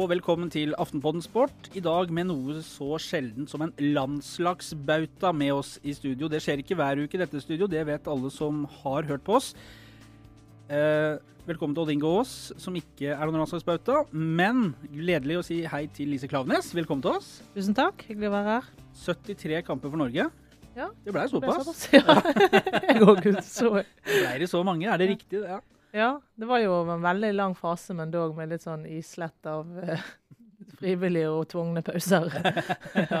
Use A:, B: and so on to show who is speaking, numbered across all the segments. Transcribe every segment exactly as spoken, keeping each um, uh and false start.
A: og velkommen til Aftenpodden Sport. I dag med noe så sjeldent som en landslagsbauta med oss i studio. Det skjer ikke hver uke i dette studio, det vet alle som har hørt på oss. Eh, velkommen til Odd Inge Aas, som ikke er noen landslagsbauta, men gledelig å si hei til Lise Klaveness. Velkommen til oss.
B: Tusen takk, hyggelig å være her.
A: syttitre kamper for Norge.
B: Ja,
A: det ble såpass.
B: Det ble såpass. Ja, jeg går ut så.
A: Det ble det så mange, er det riktig? Ja.
B: Ja, det var jo en veldig lang fase, men dog med litt sånn islett av uh, frivillige og tvungne pauser.
A: Ja.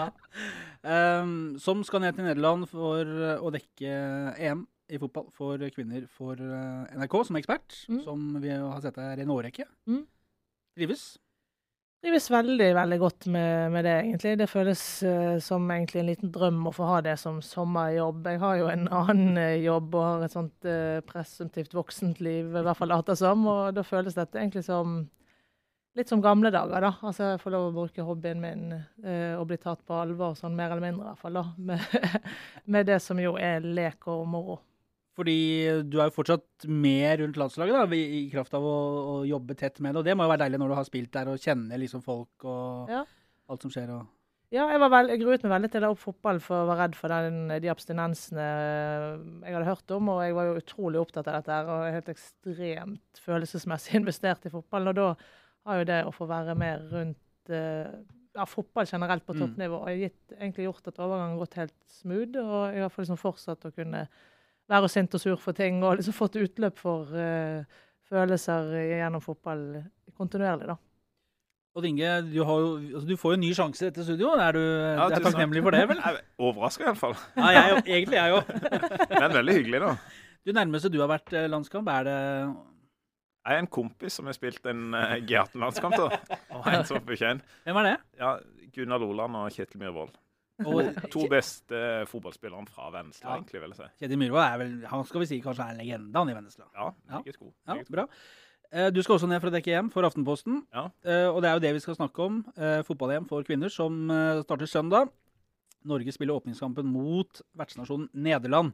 A: Um, som skal ned til Nederland for å dekke E M i fotball for kvinner for uh, N R K som ekspert, mm. som vi har sett her i en årrekke. Mm. Trives?
B: Trives veldig, veldig godt med, med det, egentlig. Det føles uh, som egentlig en liten drøm å få ha det som sommerjobb. Jeg har jo en annen uh, jobb og har et sånt uh, presumptivt voksent liv, i hvert fall later som, og da føles dette egentlig som litt som gamle dager, da. Altså, jeg får lov å bruke hobbyen min uh, og bli tatt på alvor, sånn mer eller mindre i hvert fall, da, med, med det som jo er lek og moro.
A: Fordi du er jo fortsatt med rundt landslaget da, i kraft av å, å jobbe tett med det, og det må jo være deilig når du har spilt der og kjenner liksom folk og ja. Alt som skjer. Og...
B: Ja, jeg, var veld, jeg gruet meg veldig til å opp fotball for å være redd for den, de abstinensene jeg hadde hørt om, og jeg var jo utrolig opptatt av dette her, og helt ekstremt følelsesmessig investert i fotball, og da har jo det å få være med rundt ja, fotball generelt på toppnivå, og jeg har egentlig gjort at overgangen gått helt smooth, og jeg har liksom fortsatt å kunne være sint og sur for ting, og liksom fått utløp for uh, følelser gjennom fotball kontinuerlig, da.
A: Og Inge, du, har jo, altså, du får jo en ny sjanse i dette studio. Er du ja, er takknemlig for det, vel?
C: Jeg er overrasket i hvert fall.
A: Ja, jeg, egentlig jeg jo.
C: Men veldig hyggelig, da.
A: Du nærmeste du har vært landskamp, er det...
C: Jeg er en kompis som har spilt en uh, G atten-landskamp, da. Og en som bekjenn.
A: Hvem er det?
C: Ja, Gunnar Loland og Kjetil Myhrvold. Og to beste fotballspillere fra Vennesla, ja. Egentlig, vil jeg si.
A: Kjetil Myhrvold er vel, han skal vi si, kanskje er en legende han i Vennesla.
C: Ja, meget god.
A: Ja, bra. Du skal også ned for å dekke E M for Aftenposten, ja. Og det er jo det vi skal snakke om, fotball-E M for kvinner, som starter søndag. Norge spiller åpningskampen mot vertsnasjonen Nederland.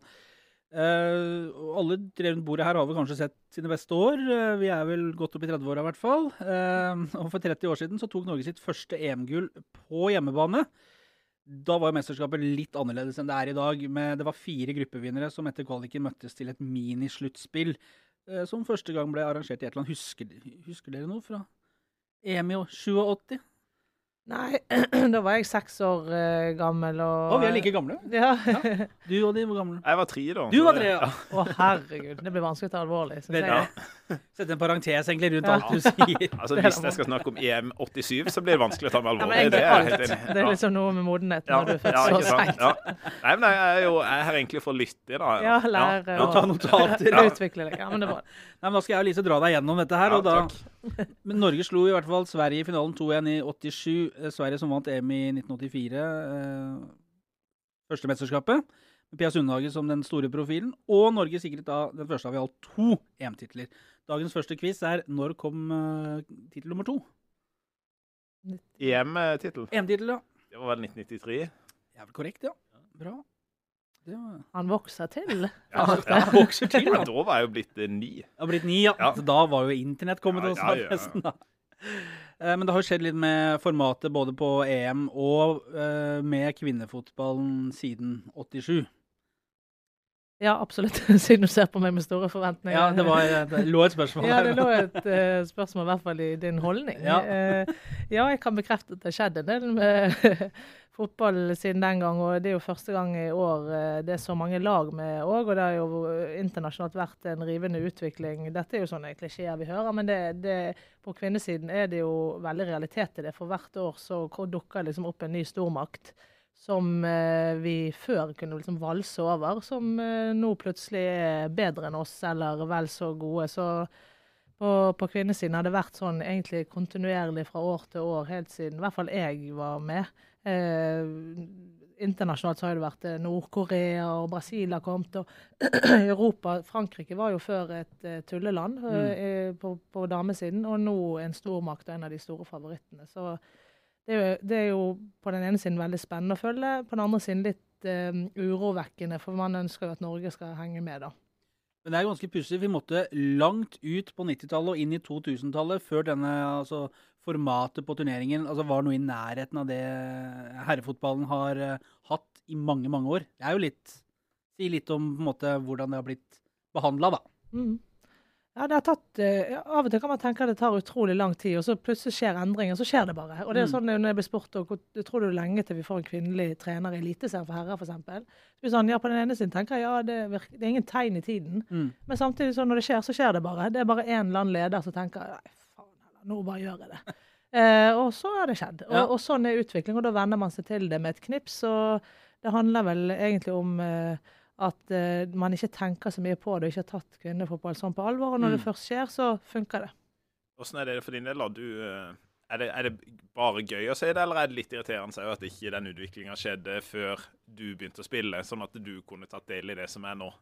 A: Alle tre rundt bordet her har vel kanskje sett sine beste år. Vi er vel godt opp i tretti år i hvert fall. Og for tretti år siden så tok Norge sitt første E M-gull på hjemmebane. Da var jo mesterskapet litt annerledes enn det er i dag, men det var fire gruppevinnere som etter kvaliken møttes til et minisluttspill, eh, som første gang ble arrangert i et eller annet. Husker, husker dere noe fra E M i åttisju?
B: Nei, da var jeg seks år uh, gammel. Og...
A: Å, vi er like gamle.
B: Ja.
A: Ja. Du og de var gamle.
C: Jeg var tre da.
A: Du var tre, ja.
B: Å, herregud. Det blir vanskelig å ta alvorlig.
A: Ja. Sette en parentes egentlig rundt ja. Alt du sier.
C: Altså, hvis jeg skal snakke om E M åttisju, så blir det vanskelig å ta med alvorlig.
B: Ja, det, er helt enig. Det er liksom noe med modenhet når ja. Du er født ja, så sent.
C: Ja. Nei, men jeg er jo jeg er her egentlig for å lytte da.
B: Ja, lære.
A: Ja. Og ta notater.
B: Ja. Utvikle deg. Ja, men det var...
A: Nei, men da skal jeg og Lise dra deg gjennom dette her.
C: Ja,
A: og da... Men Norge slo i hvert fall Sverige i finalen to en i åttisju. Sverige som vant E M i nitten åttifire. Eh, første mesterskapet. Med Pia Sundhage som den store profilen. Og Norge sikret da den første av i alt to E M-titler. Dagens første quiz er når kom uh, titel nummer to?
C: E M-titel?
A: E M-titel, ja.
C: Det var vel nitten nittitre?
A: Ja, vel korrekt, ja. Bra. Det var...
B: Han vokser til.
A: Ja, han vokser til.
C: Men da var jeg jo blitt eh, ni.
A: Ja, blitt ni, ja. ja. Da var jo internett kommet ja, ja, ja, ja. Festen, da. Eh, men det har skjedd litt med formatet både på E M og eh, med kvinnefotballen siden åttisju.
B: Ja, absolutt. Siden du ser på meg med store forventninger.
A: Ja, det, var, det lå et spørsmål.
B: Ja, det lå et uh, spørsmål i hvert fall i din holdning. Ja, uh, ja jeg kan bekrefte at det skjedde en del med fotball siden den gang, og det er jo første gang i år uh, det er så mange lag med òg, og det har jo internasjonalt vært en rivende utvikling. Dette er jo sånne klisjeer vi hører, men det, det, på kvinnesiden er det jo veldig realitet i det. For hvert år så dukker liksom opp en ny stormakt, som eh, vi før kunne liksom valse over, som eh, nå plutselig er bedre enn oss, eller vel så gode. Så på, på kvinnesiden har det vært sånn egentlig kontinuerlig fra år til år, helt siden, i hvert fall jeg var med. Eh, internasjonalt så har det vært Nord-Korea og Brasil har kommet, og Europa, Frankrike var jo før et uh, tulleland uh, mm. på, på damesiden, og nå en stormakt og en av de store favorittene. Så Det er, jo, det er jo på den ene siden veldig spennende å følge, på den andre siden litt um, urovekkende, for man ønsker jo at Norge skal henge med da.
A: Men det er ganske pussig. Vi måtte langt ut på nittitallet og inn i to tusen-tallet før denne altså, formatet på turneringen altså var noe i nærheten av det herrefotballen har uh, hatt i mange, mange år. Det er jo litt, si litt om på en måte, hvordan det har blitt behandlet, da.
B: Mm. Ja, det har tatt, uh, av og til kan man tenke at det tar utrolig lang tid, og så plutselig skjer endringer, så skjer det bare. Og det er sånn når jeg blir spurt, og det tror du lenge til vi får en kvinnelig trener i eliteserien for herrer, for eksempel. Så sånn, ja, på den ene siden tenker jeg, ja, det, virker, det er ingen tegn i tiden. Mm. Men samtidig så når det skjer, så skjer det bare. Det er bare en eller annen leder som tenker, nei, faen, nå bare gjør jeg det. eh, og så har det skjedd. Og, ja. og sånn er utvikling, og da vender man seg til det med et knips, og det handler vel egentlig om... Eh, at uh, man ikke tenker så mye på det, og ikke har tatt kvinnefotball sånn på alvor, og når mm. det først skjer, så funker det.
C: Hvordan er det for din del? Du, uh, er, det, er det bare gøy å se det, eller er det litt irriterende at ikke den utviklingen skjedde før du begynte å spille, sånn at du kunne tatt del i det som er nå?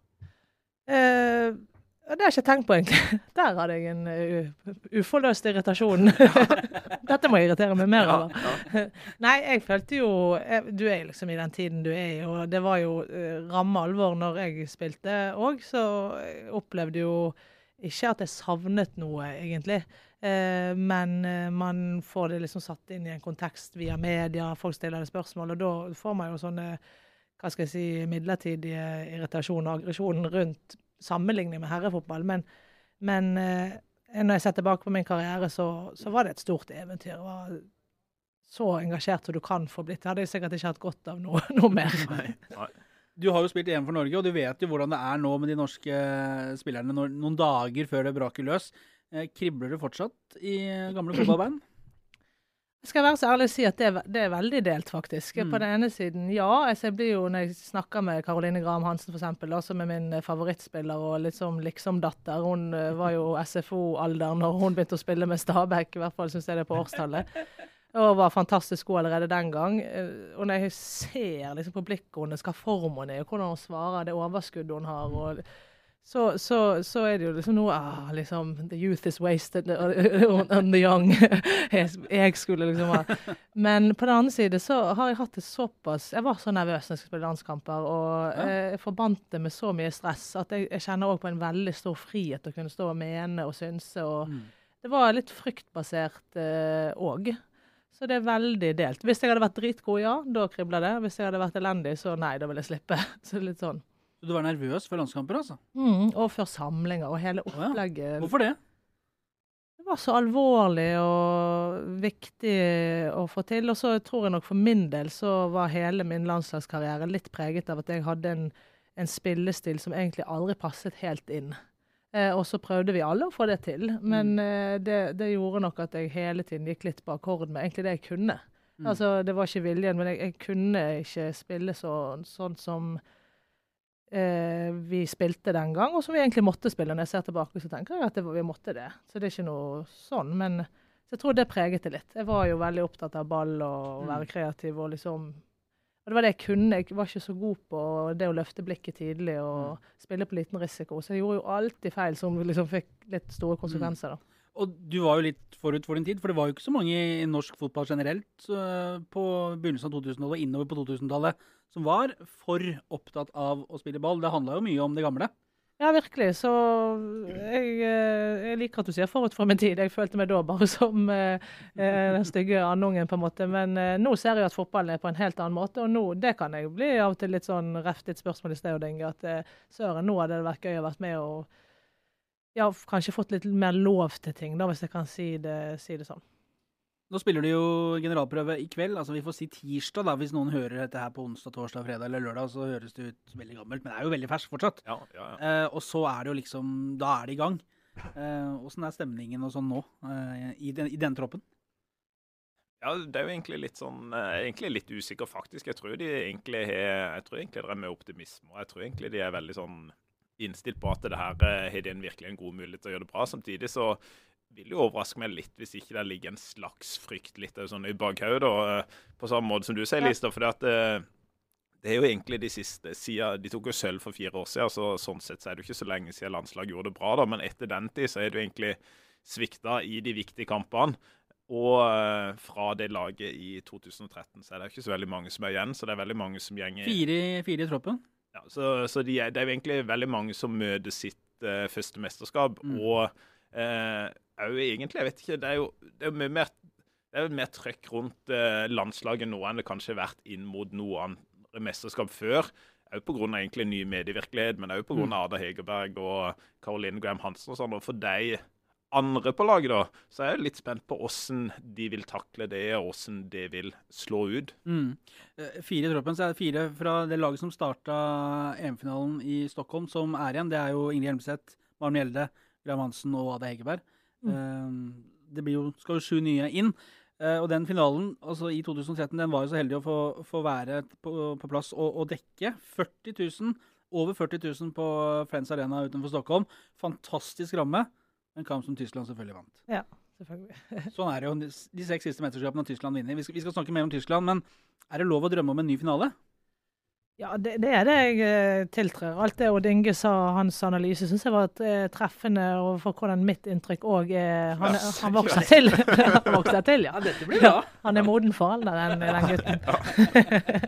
B: Uh, det har jeg ikke tenkt på, egentlig. Der hadde jeg en uh, uforløst irritasjon. Dette må jeg irritere meg mer over. Ja, ja. Nei, jeg følte jo, jeg, du er liksom i den tiden du er i, og det var jo uh, ramme alvor når jeg spilte også, så jeg opplevde jo ikke at jeg savnet noe, egentlig. Uh, men uh, man får det liksom satt inn i en kontekst via media, folk stiller det spørsmål, og da får man jo sånne, hva skal jeg si, midlertidige irritasjon og aggresjon rundt sammenligning med herrefotball, men, men uh, når jeg ser tilbake på min karriere, så, så var det et stort eventyr. Jeg var så engasjert som du kan få blitt. Jeg hadde sikkert ikke hatt godt av noe, noe mer. Nei, nei.
A: Du har jo spilt E M for Norge, og du vet jo hvordan det er nå med de norske spillerne når, noen dager før det braker løs. Kribler du fortsatt i gamle fotballbein?
B: Jeg skal være så ærlig å si at det er, det er veldig delt, faktisk. Mm. På den ene siden, ja. Altså jeg blir jo, når jeg snakker med Caroline Graham Hansen, for eksempel, også med min favorittspiller og liksom, liksom datter. Hun uh, var jo S F O-alder når hun begynte å spille med Stabæk, i hvert fall synes jeg det er på årstallet. Og var fantastisk god allerede den gang. Uh, og når jeg ser liksom, på blikket hennes, hva form hun er, og hvordan hun svarer, det overskuddet hun har, og Så, så, så er det jo liksom noe, ah, liksom, the youth is wasted on the young. jeg, jeg skulle liksom ha. Men på den andre side så har jeg hatt det såpass, jeg var så nervøs når jeg skulle spille landskamper, og ja. eh, jeg forbandt det med så mye stress, at jeg, jeg kjenner også på en veldig stor frihet å kunne stå og mene og synse, og mm. det var litt fryktbasert også. Eh, så det er veldig delt. Hvis jeg hadde vært dritgod, ja, da kribler det. Hvis jeg hadde vært elendig, så nei, da vil jeg slippe. Så det er litt sånn.
A: Så du var nervøs for landskamper, altså?
B: Mm, og for samlinger, og hele opplegget.
A: Oh, ja. Hvorfor det?
B: Det var så alvorlig og viktig å få til, og så tror jeg nok for min del så var hele min landslagskarriere litt preget av at jeg hadde en, en spillestil som egentlig aldri passet helt inn. Eh, og så prøvde vi alle å få det til, men mm. eh, det, det gjorde nok at jeg hele tiden gikk litt på akkord med egentlig det jeg kunne. Mm. Altså, det var ikke viljen, men jeg, jeg kunne ikke spille så, sånn som Eh, vi spilte den gang, og som vi egentlig måtte spille. Når jeg ser tilbake, så tenker jeg at det, vi måtte det. Så det er ikke noe sånn, men så jeg tror det preget det litt. Jeg var jo veldig opptatt av ball og være kreativ, og liksom, og det var det jeg kunne. Jeg var ikke så god på det å løfte blikket tidlig og mm. spille på liten risiko, så jeg gjorde jo alltid feil som liksom fikk litt store konsekvenser da.
A: Og du var jo litt forut for din tid, for det var jo ikke så mange i norsk fotball generelt uh, på begynnelsen av to-tusentallet og innover på to-tusentallet som var for opptatt av å spille ball. Det handlet jo mye om det gamle.
B: Ja, virkelig. Så jeg, jeg liker at du sier forut for min tid. Jeg følte meg da bare som uh, den stygge andungen på en måte. Men uh, nå ser jeg at fotballen er på en helt annen måte, og nå, det kan jeg bli av og til litt sånn reftet spørsmål i sted, og Inge, at uh, søren, nå hadde det vært gøy å vært med og ja, kanskje fått litt mer lov til ting, da, hvis jeg kan si det, si det sånn.
A: Nå spiller de jo generalprøve i kveld, altså vi får si tirsdag da, hvis noen hører dette her på onsdag, torsdag, fredag eller lørdag, så høres det ut veldig gammelt, men det er jo veldig fersk fortsatt. Ja, ja, ja. Eh, og så er det jo liksom, da er det i gang. Eh, hvordan er stemningen og sånn nå eh, i, den, i den troppen?
C: Ja, det er jo egentlig litt sånn, eh, egentlig litt usikker faktisk. Jeg tror de egentlig har, jeg tror egentlig det er med optimisme, og jeg tror egentlig de er veldig sånn innstilt på at det her har de en virkelig en god mulighet til å gjøre det bra. Samtidig så vil det jo overraske meg litt hvis ikke det ligger en slags frykt litt sånn i bakhodet, på samme måte som du sier, Lisa, for det, det er jo egentlig de siste, siden, de tok jo sølv for fire år siden, så sånn sett så er det jo ikke så lenge siden landslaget gjorde det bra da, men etter den tid så er det jo egentlig sviktet i de viktige kampene, og fra det laget i to tusen og tretten så er det ikke så veldig mange som er igjen, så det er veldig mange som gjenger...
A: Fire, fire i troppen?
C: Ja, så, så de er, det er jo egentlig veldig mange som møter sitt uh, første mesterskap, mm. og uh, er jo egentlig, jeg vet ikke, det er jo, det er jo mye mer det er jo mer trøkk rundt uh, landslaget nå enn det kanskje har vært inn mot noe andre mesterskap før. Også på grunn av egentlig ny medievirkelighet, men også på grunn av Ada Hegerberg og Caroline Graham Hansen og sånn. Og for de andre på laget da, så er jeg litt spent på hvordan de vil takle det, og hvordan det vil slå ut.
A: Mm. Fire i troppen, så er det fire fra det laget som startet E M-finalen i Stockholm, som er igjen. Det er jo Ingrid Hjelmseth, Maren Mjelde, Graham Hansen og Ada Hegerberg. Mm. Det blir jo, skal jo sju nye inn. Og den finalen, altså i to tusen og tretten, den var jo så heldig å få, få være på, på plass og, og dekke førti tusen, over førti tusen på Friends Arena utenfor Stockholm. Fantastisk ramme. En kamp som Tyskland selvfølgelig vant.
B: Ja, selvfølgelig.
A: Sånn er det jo de seks siste mesterskapene av Tyskland vinner. Vi skal, vi skal snakke mer om Tyskland, men er det lov å drømme om en ny finale?
B: Ja, det, det er det jeg tiltrer. Alt det Odd Inge sa, hans analyse, synes jeg var et, eh, treffende, og for hvordan mitt inntrykk også er, han, han vokser til. Han vokser til, ja.
A: Ja, dette blir bra.
B: Ja, han er moden for alderen, den gutten.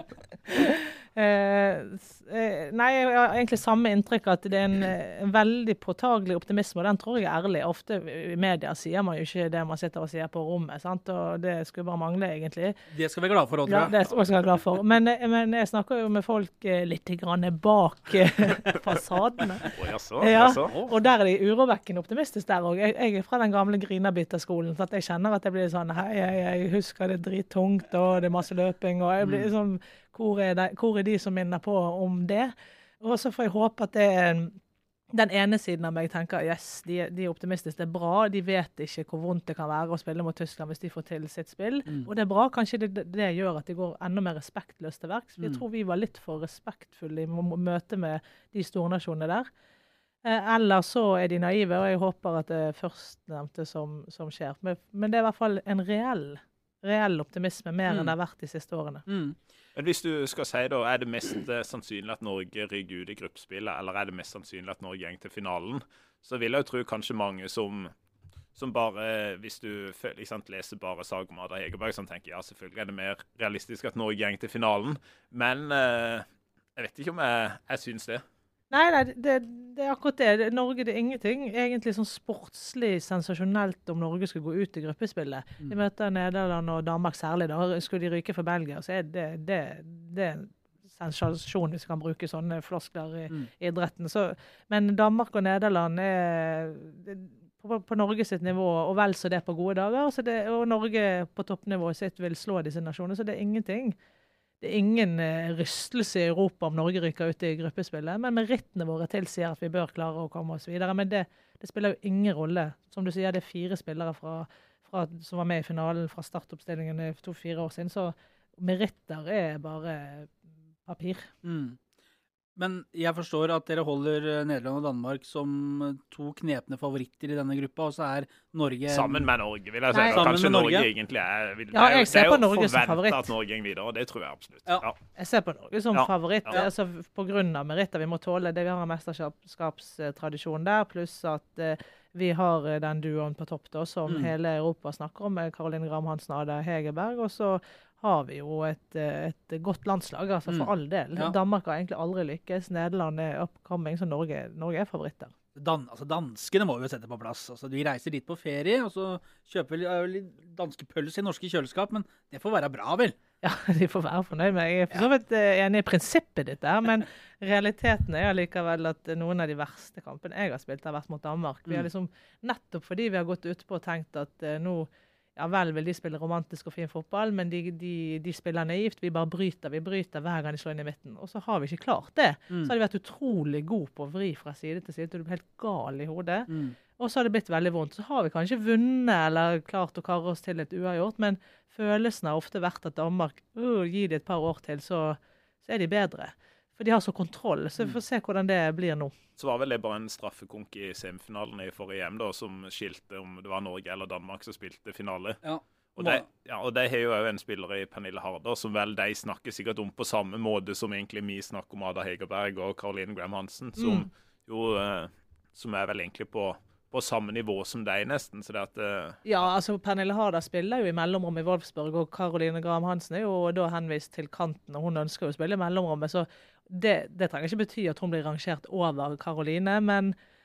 B: eh, nei, jeg har egentlig samme inntrykk at det er en, en veldig påtagelig optimisme, og den tror jeg er ærlig. Ofte i media sier man jo ikke det man sitter og sier på rommet, sant? Og det skulle bare mangle egentlig.
A: Det skal vi være glad for, Oddra.
B: Ja, det skal vi være glad for. Men, men jeg snakker jo med folk litt grann bak fasadene.
C: Oh, jaså,
B: ja,
C: jaså.
B: og der er de urovekkende optimistiske der også. Jeg, jeg er fra den gamle Grinabitterskolen, så at jeg kjenner at jeg blir sånn, hei, jeg, jeg husker det er drittungt, og det er masse løping, og jeg blir sånn, hvor er, de, hvor er de som minner på om det? Og så får jeg håpe at det er den ene siden av meg tenker, yes, de, de er optimistiske, det er bra, de vet ikke hvor vondt det kan være å spille mot Tyskland hvis de får til sitt spill, mm. og det er bra, kanskje det, det gjør at de går enda mer respektløst til verks. Jeg mm. tror vi var litt for respektfulle i møte med de stornasjonene der. Eh, eller så er de naive, og jeg håper at det er førstnevnte som, som skjer. Men, men det er i hvert fall en reell, reell optimisme, mer mm. enn det har vært de siste årene.
C: Mm. Men hvis du skal si da, er det mest uh, sannsynlig at Norge rygger ut i gruppespillet, eller er det mest sannsynlig at Norge går til finalen, så vil jeg jo tro kanskje mange som, som bare, hvis du liksom, leser bare saker om Ada Hegerberg, som tenker, ja, selvfølgelig er det mer realistisk at Norge går til finalen, men uh, jeg vet ikke om jeg, jeg synes det.
B: Nei, nei det, det er akkurat det. Norge det er ingenting. Egentlig sånn sportslig sensasjonelt om Norge skulle gå ut i gruppespillet. Mm. De møter Nederland og Danmark særlig. Da skulle de ryke for Belgia. Så er det, det, det er en sensasjon hvis vi kan bruke sånne floskler i mm. idretten. Så, men Danmark og Nederland er på, på Norge sitt nivå, og vel så det på gode dager. Så det, og Norge på toppnivået sitt vil slå disse nasjonene. Så det er ingenting. Det er ingen uh, rystelse i Europa om Norge rykker ut i gruppespillet, men merittene våre tilsier at vi bør klare å komme oss videre. Men det, det spiller jo ingen rolle. Som du sier, det er fire spillere fra, fra, som var med i finalen fra startoppstillingen for to-fire år siden, så meritter er bare papir.
A: Mm. Men jeg forstår at dere holder Nederland og Danmark som to knepne favoritter i denne gruppa, og så er Norge...
C: Sammen med Norge, vil jeg si.
B: Nei,
C: kanskje Norge. Norge egentlig er... Vil,
B: ja, jeg ser på Norge som favoritt.
C: Det er jo forventet at Norge går videre, og det tror jeg absolutt.
B: Ja. Ja. Jeg ser på Norge som ja. favoritt,
C: ja.
B: altså på grunn av meritter. Vi må tåle det. Vi har en mesterskapstradisjon der, pluss at uh, vi har uh, den duoen på topp da, som mm. hele Europa snakker om, med Caroline Graham Hansen og Ada Hegerberg, og så har vi jo et, et godt landslag, altså for mm. all del. Ja. Danmark har egentlig aldri lykkes. Nederland er upcoming, så Norge, Norge er favoritter.
A: Dan, altså danskene må vi jo sette på plass. Altså, vi reiser dit på ferie, og så kjøper vi litt danske pølser i norske kjøleskap, men det får være bra, vel?
B: Ja, de får være fornøyd med. Jeg er for så vidt enig i prinsippet ditt der, men realiteten er likevel at noen av de verste kampene jeg har spilt har vært mot Danmark. Vi har liksom, nettopp fordi vi har gått ut på og tenkt at uh, nå ja vel vil de spille romantisk og fin fotball, men de, de, de spiller naivt. Vi bare bryter, vi bryter hver gang de slår inn i midten. Og så har vi ikke klart det. Mm. Så har de vært utrolig gode på å vri fra side til side, til du blir helt gal i hodet. Mm. Og så har det blitt veldig vondt. Så har vi kanskje vunnet eller klart å karre oss til et uavgjort, men følelsen har ofte vært at Danmark, uh, gi det et par år til, så, så er de bedre. For de har så kontroll, så vi får se hvordan det blir nå.
C: Så var vel det bare en straffekonk i semifinalen i forrige E M da, som skilte om det var Norge eller Danmark som spilte finale. Ja. Og de, ja, og de har jo også en spiller i Pernille Harder, som vel de snakker sikkert om på samme måte som egentlig vi snakker om Ada Hegerberg og Caroline Graham Hansen, som, mm. jo, uh, som er vel egentlig på, på samme nivå som de nesten. Så det at, uh,
B: ja, altså Pernille Harder spiller jo i mellomrom i Wolfsburg, og Caroline Graham Hansen er jo da henvist til kanten, og hun ønsker jo å spille i mellomrommet, så Det, det trenger ikke bety at hun blir rangert over Caroline, men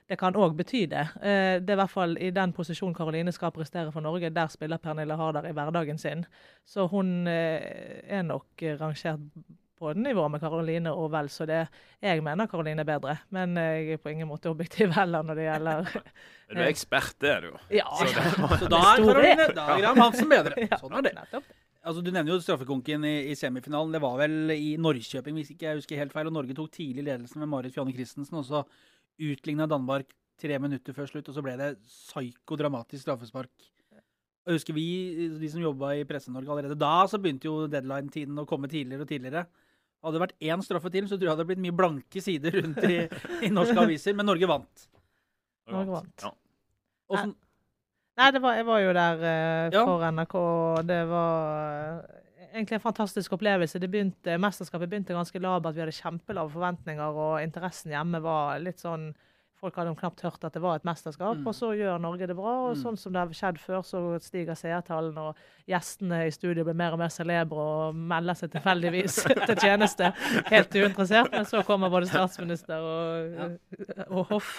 B: det kan også bety det. Eh, det er i hvert fall i den posisjonen Karoline skal prestere for Norge, der spiller Pernille Harder i hverdagen sin. Så hun eh, er nok rangert på nivå med Karoline og vel, så det, jeg mener Karoline er bedre. Men jeg er på ingen måte objektiv heller når det gjelder...
C: Du er ekspert, det er du jo.
B: Ja,
A: så, det, så da er Karoline, da er Graham Hansen bedre. Sånn er det. Altså, du nevner jo straffekonken i, i semifinalen. Det var vel i Norrköping, hvis ikke jeg husker helt feil, og Norge tok tidlig ledelsen med Marit Fjanne Christensen, og så utlignet Danmark tre minutter før slutt, og så ble det psykodramatisk straffespark. Jeg husker vi, de som jobbet i Presse-Norge allerede da, så begynte jo deadline-tiden å komme tidligere og tidligere. Hadde det vært én straffe til, så tror jeg det hadde blitt mye blanke sider rundt i, i norske aviser, men Norge vant.
B: Norge vant.
C: Ja.
A: Hvordan...
B: Nei, det var, jeg var jo der uh, for ja. N R K, og det var uh, egentlig en fantastisk opplevelse. Det begynte, mesterskapet begynte ganske labert, vi hadde kjempelave forventninger, og interessen hjemme var litt sånn, folk hadde knapt hørt at det var et mesterskap, mm. og så gjør Norge det bra, og mm. sånn som det har skjedd før, så stiger seertallene, og gjestene i studio blir mer og mer celebre, og melder seg tilfeldigvis til tjeneste, helt uinteressert, men så kommer både statsminister og, ja. og hoff.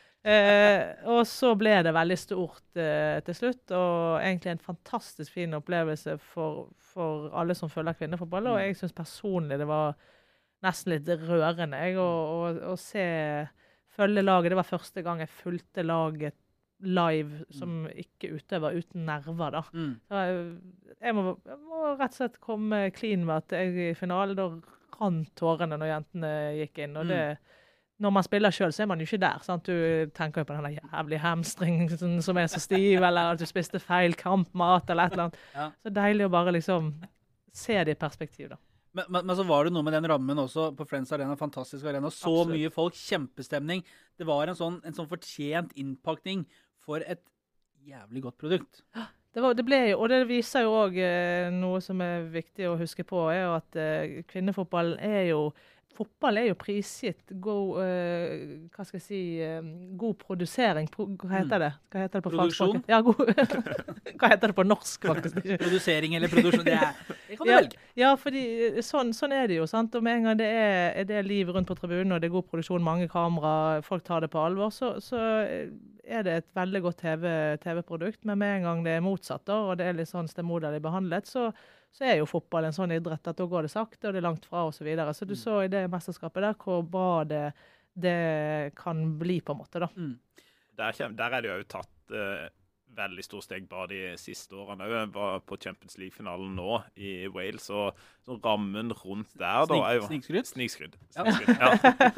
B: Eh, og så ble det veldig stort eh, til slutt, og egentlig en fantastisk fin opplevelse for, for alle som følger kvinnefotball, og jeg synes personlig det var nesten litt rørende, jeg, å, å, å se... følge laget. Det var første gang jeg fulgte laget live som mm. ikke utøver uten nerver da. Mm. Så jeg, jeg, må, jeg må rett og slett komme clean med at jeg i finalen da rant tårene når jentene gikk inn. Og det, mm. når man spiller selv, så er man jo ikke der. Sant? Du tenker jo på denne jævlig hamstring som er så stiv, eller at du spiste feil kampmat, eller et eller annet. Ja. Så deilig å bare liksom se det i perspektiv da.
A: Men, men, men så var det noe med den rammen også på Friends Arena, fantastisk arena, så Absolutt. Mye folk, kjempestemning. Det var en sånn, en sånn fortjent innpakning for et jævlig godt produkt.
B: Det, var, det ble jo, og det viser jo også eh, noe som er viktig å huske på, er jo at eh, kvinnefotball er jo, fotball er jo prisgitt god, uh, hva skal jeg si, uh, god produsering. Pro, hva heter det? Hva heter det på
A: Produksjon?
B: Ja, god, hva heter det på norsk, faktisk?
A: Produsering eller produksjon, det, er, det kan du
B: ja,
A: velge.
B: Ja, fordi sånn, sånn er det jo, sant? Og med en gang det er, er det liv rundt på tribunen, og det er god produksjon, mange kamera, folk tar det på alvor, så, så er det et veldig godt T V, T V-produkt, men med en gang det er motsatt, da, og det er litt sånn stemoderlig behandlet, så så er jo fotball en sånn idrett at da går det sakte, og det er langt fra og så videre. Så du mm. så i det mesterskapet der hvor bra det, det kan bli på en måte da. Mm.
C: Der, der er det jo tatt uh, veldig stor steg bare de siste årene. Jeg var på Champions League-finalen nå i Wales, og så rammen rundt der da er jo...
A: Snikskrydd?
C: Snikskrydd. Snikskrydd, ja.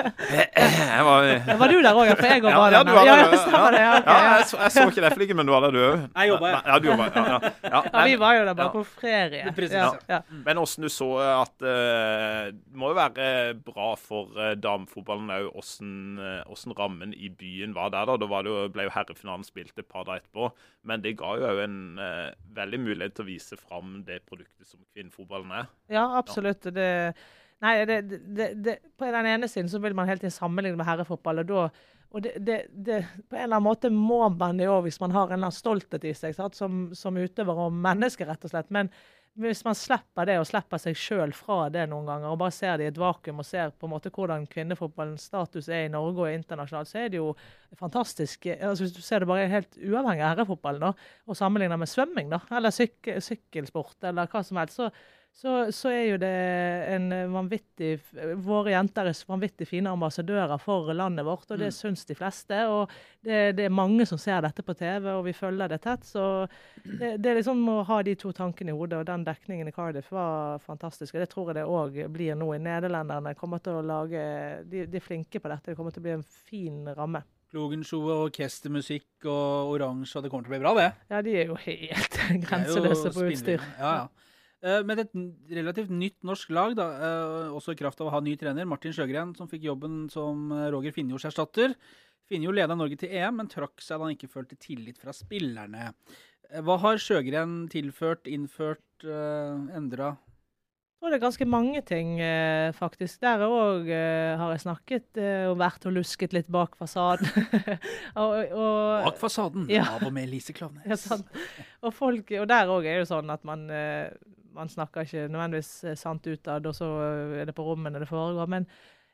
C: Jeg var...
B: Var du der også, for jeg går
C: ja,
B: bare
C: ja,
B: der.
C: Du var
B: ja,
C: der.
B: Ja, ja, ja, okay,
C: ja jeg, så, jeg så ikke det flikken, men du var der du også.
A: Jeg jobbet, ja.
C: Ja, du jobbet, ja. Ja, ja.
B: ja vi var jo der bare ja. På ferie.
C: Ja. Ja. Men hvordan du så at uh, det må jo være bra for uh, damefotballen også, hvordan, uh, hvordan rammen i byen var der da. Da var det jo, ble jo herrefinalen spilt et par dager etterpå, men det ga jo en uh, veldig mulighet til å vise fram det produktet som kvinnefotballen er.
B: Ja, absolutt. Ja. Det, nei, det, det, det, på den ene siden så vil man helt til sammenligne med herrefotball, og da og det, det, det, på en eller annen måte må man det også, hvis man har en eller annen stolthet i seg, sant? Som, som utøver og menneske, rett og slett. Men hvis man slipper det, og slipper seg selv fra det noen ganger, og bare ser det i et vakuum, og ser på en måte hvordan kvinnefotballens status er i Norge og internasjonalt, så er det jo fantastisk. Altså, hvis du ser det bare helt uavhengig av herrefotballen, da, og sammenligner med svømming, da, eller syk, sykkelsport, eller hva som helst, så Så, så er jo det en vanvittig, våre jenter er vanvittig fine ambassadører for landet vårt, og det mm. synes de fleste, og det, det er mange som ser dette på T V, og vi følger det tett, så det, det er liksom å ha de to tankene i hodet, og den dekningen i Cardiff var fantastisk, og det tror jeg det også blir nå i Nederlenderne, kommer til å lage, de, de er flinke på dette, det kommer til å bli en fin ramme.
A: Klogenshow og orkestermusikk og oransje, og det kommer til å bli bra det.
B: Ja, de er jo helt grenseløse på utstyr.
A: Ja, ja. Med et relativt nytt norsk lag, da, også i kraft av å ha ny trener, Martin Sjøgren, som fikk jobben som Roger Finnjords erstatter. Finnjord ledet Norge til E M, men trakk seg da han ikke følte tillit fra spillerne. Hva har Sjøgren tilført, innført, endret?
B: Jeg tror det er ganske mange ting, faktisk. Der også har jeg snakket og vært og lusket litt bak fasaden. og, og,
A: bak fasaden? Ja. Av og med Lise Klaveness.
B: Ja, sånn. og, folk, og der også er det sånn at man... man snakker ikke nødvendigvis sant utad, og så er det på rommene det foregår, men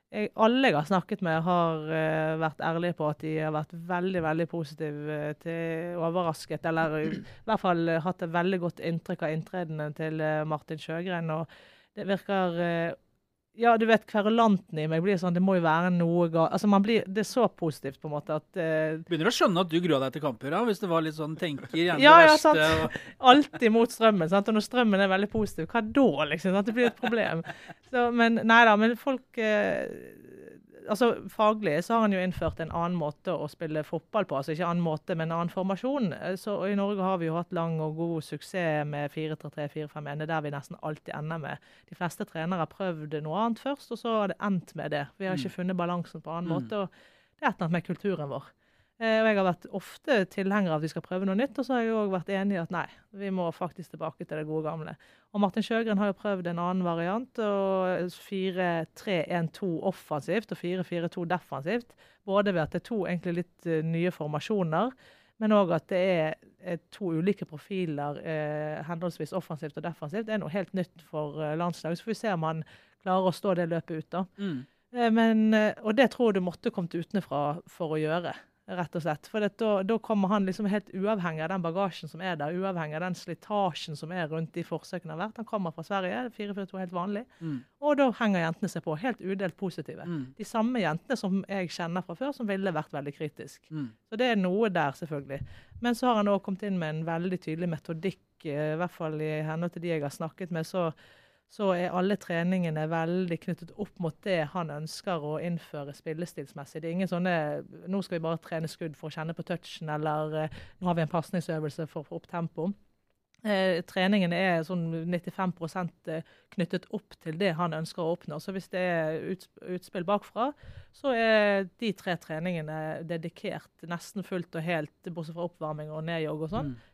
B: jeg, alle jeg har snakket med har uh, vært ærlige på at de har vært veldig, veldig positive uh, til overrasket, eller i hvert fall uh, hatt et veldig godt inntrykk av inntredene til uh, Martin Sjøgren, og det virker... Uh, Ja, du vet, kverulanten i meg blir sånn, det må jo være noe galt. Altså, man blir, det er så positivt på en måte at... Uh,
A: Begynner du å skjønne at du gruer deg til kamper, da? Hvis det var litt sånn, tenker gjerne
B: ja,
A: det
B: verste.
A: Ja, sant.
B: Og... Alltid mot strømmen, sant? Og når strømmen er veldig positiv, hva da, liksom? Sant? Det blir et problem. Så, men neida, men folk... Uh, altså, faglig så har han jo innført en annen måte å spille fotball på. Altså, ikke annen måte, men en annen formasjon. Så og i Norge har vi jo hatt lang og god suksess med fire tre tre, fire fem en. Det er der vi nesten alltid ender med. De fleste trenere har prøvd noe annet først, og så har det endt med det. Vi har ikke funnet balansen på annen mm. måte, og det er et eller annet med kulturen vår. Eh, og jeg har vært ofte tilhenger av at vi skal prøve noe nytt, og så har jeg også vært enig i at nei, vi må faktisk tilbake til det gode gamle. Og Martin Sjøgren har jo prøvd en annen variant, og fire tre en to offensivt og fire fire to defensivt. Både ved at det er to egentlig litt uh, nye formasjoner, men også at det er, er to ulike profiler, eh, henholdsvis offensivt og defensivt. Det er noe helt nytt for uh, landslaget, så får vi se om han klarer å stå det løpet ut da. Mm. Eh, men, og det tror jeg du måtte kommet utenfra for å gjøre. Rett og slett. For da, da kommer han liksom helt uavhengig av den bagasjen som er der, uavhengig av den slitasjen som er rundt de forsøkene har vært. Han kommer fra Sverige, fire fire to helt vanlig, mm. og da henger jentene seg på, helt udelt positive. Mm. De samme jentene som jeg kjenner fra før, som ville vært veldig kritisk. Mm. Så det er noe der, selvfølgelig. Men så har han også kommet inn med en veldig tydelig metodikk, i hvert fall i henhold til de jeg har snakket med, så så er alle treningene veldig knyttet opp mot det han ønsker å innføre spillestilsmessig. Det er ingen sånne, nå skal vi bare trene skudd for å kjenne på touchen, eller nå har vi en passningsøvelse for å få opp tempo. Eh, treningene er sånn nittifem prosent knyttet opp til det han ønsker å oppnå. Så hvis det er ut, utspill bakfra, så er de tre treningene dedikert nesten fullt og helt, bortsett fra oppvarming og nedjogg og sånn, mm.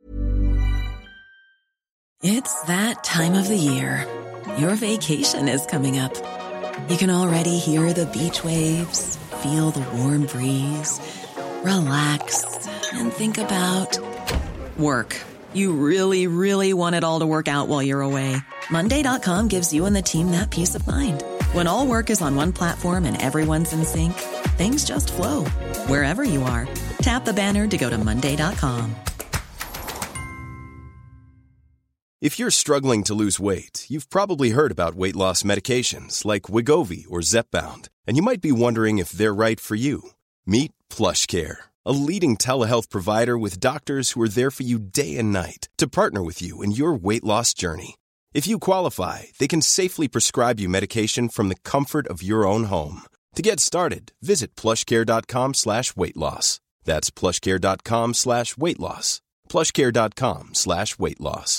D: It's that time of the year. Your vacation is coming up. You can already hear the beach waves, feel the warm breeze, relax, and think about work. You really, really want it all to work out while you're away. Monday dot com gives you and the team that peace of mind. When all work is on one platform and everyone's in sync, things just flow. Wherever you are, tap the banner to go to Monday dot com.
E: If you're struggling to lose weight, you've probably heard about weight loss medications like Wegovy or Zepbound, and you might be wondering if they're right for you. Meet PlushCare, a leading telehealth provider with doctors who are there for you day and night to partner with you in your weight loss journey. If you qualify, they can safely prescribe you medication from the comfort of your own home. To get started, visit plushcare.com slash weight loss. That's plushcare.com slash weight loss. plushcare.com slash weight loss.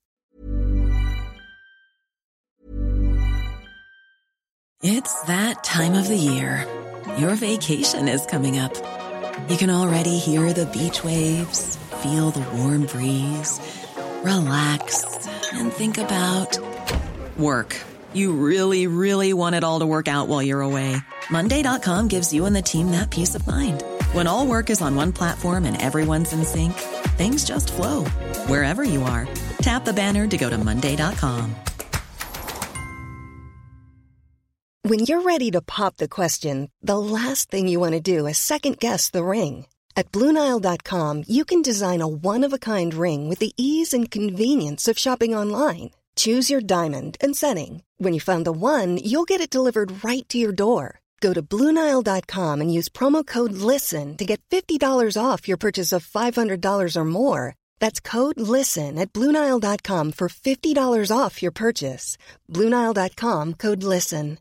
D: It's that time of the year. Your vacation is coming up. You can already hear the beach waves, feel the warm breeze, relax, and think about work. You really, really want it all to work out while you're away. Monday dot com gives you and the team that peace of mind. When all work is on one platform and everyone's in sync, things just flow. Wherever you are, tap the banner to go to Monday dot com.
F: When you're ready to pop the question, the last thing you want to do is second-guess the ring. At Blue Nile dot com, you can design a one-of-a-kind ring with the ease and convenience of shopping online. Choose your diamond and setting. When you find the one, you'll get it delivered right to your door. Go to Blue Nile dot com and use promo code LISTEN to get fifty dollars off your purchase of five hundred dollars or more. That's code LISTEN at Blue Nile dot com for fifty dollars off your purchase. Blue Nile dot com, code LISTEN.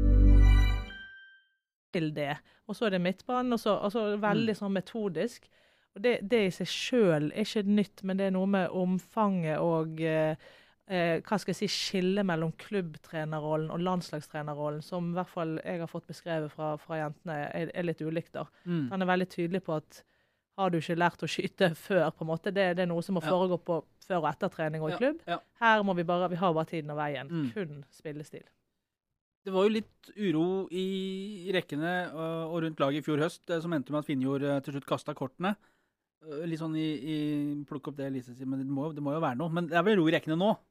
B: Til det. Og så er det midtbanen, og så altså, veldig sånn metodisk. Og det, det i seg selv er ikke nytt, men det er noe med omfanget og eh, eh, hva skal jeg si, skille mellom klubbtrenerrollen og landslagstrenerrollen, som i hvert fall jeg har fått beskrevet fra, fra jentene, er, er litt ulikt da. Mm. Han er veldig tydelig på at har du ikke lært å skyte før, på en måte, det, det er noe som må ja. foregå på før og etter trening og i klubb. Ja. Ja. Her må vi bare, vi har bare tiden og veien, mm. kun spillestil.
A: Det var jo litt uro i rekkene og rundt laget i fjor høst, som endte med at Finnjord til slutt kastet kortene. Litt sånn i, i plukk opp det Lise sier, men det må, det må jo være noe. Men det er vel ro i rekkene nå?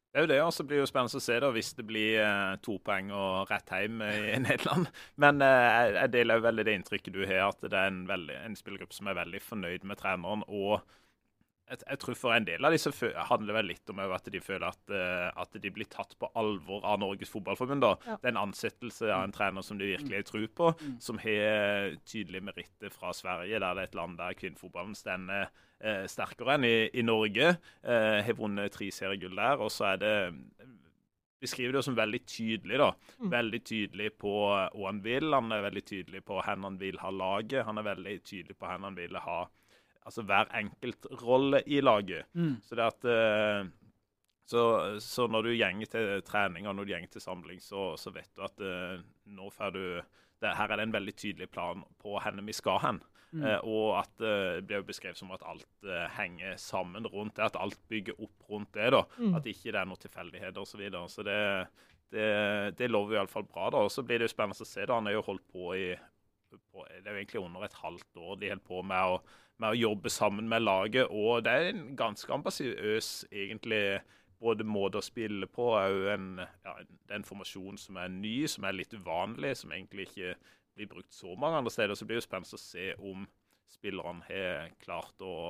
C: Det er jo det, og så blir det jo spennende å se da, hvis det blir eh, to poeng og rett hjem i Nederland. Men eh, jeg, jeg deler jo veldig det inntrykket du har, at det er en, veldig, en spillergruppe som er veldig fornøyd med treneren. Og jeg, jeg tror for en del av disse handler vel litt om at de føler at, uh, at de blir tatt på alvor av Norges Fotballforbund. Da. Ja. Det er en ansettelse av en trener som de virkelig tror på, mm. som har tydelige meritter fra Sverige, der det er et land der kvinnefotballen stender Uh, sterkere enn i, i Norge, uh, har vunnet tre seriegull der, og så er det, beskriver det som veldig tydelig da, mm. veldig tydelig på hva han vil, han er veldig tydelig på hvordan han vil ha laget, han er veldig tydelig på hvordan han vil ha, altså hver enkelt rolle i laget. Mm. Så det at, uh, så, så når du gjenger til trening, og når du gjenger til samling, så, så vet du at uh, nå får du, det, her er det en veldig tydelig plan på henne vi skal hen. Mm. Uh, og at uh, det ble jo beskrevet som at alt uh, henger sammen rundt det, at alt bygger opp rundt det da, mm. at ikke det er noen tilfeldigheter og så videre. Så det, det, det lover i alle fall bra da, og så blir det jo spennende å se da, han er jo holdt på i, på, det er jo egentlig under et halvt år de holdt på med å, med å jobbe sammen med laget, og det er en ganske ambisiøs egentlig, både måte å spille på, er jo en, ja, det er en formasjon som er ny, som er litt uvanlig, som egentlig ikke blir brukt så mange andre steder, så blir det jo spennende å se om spillerne har klart å,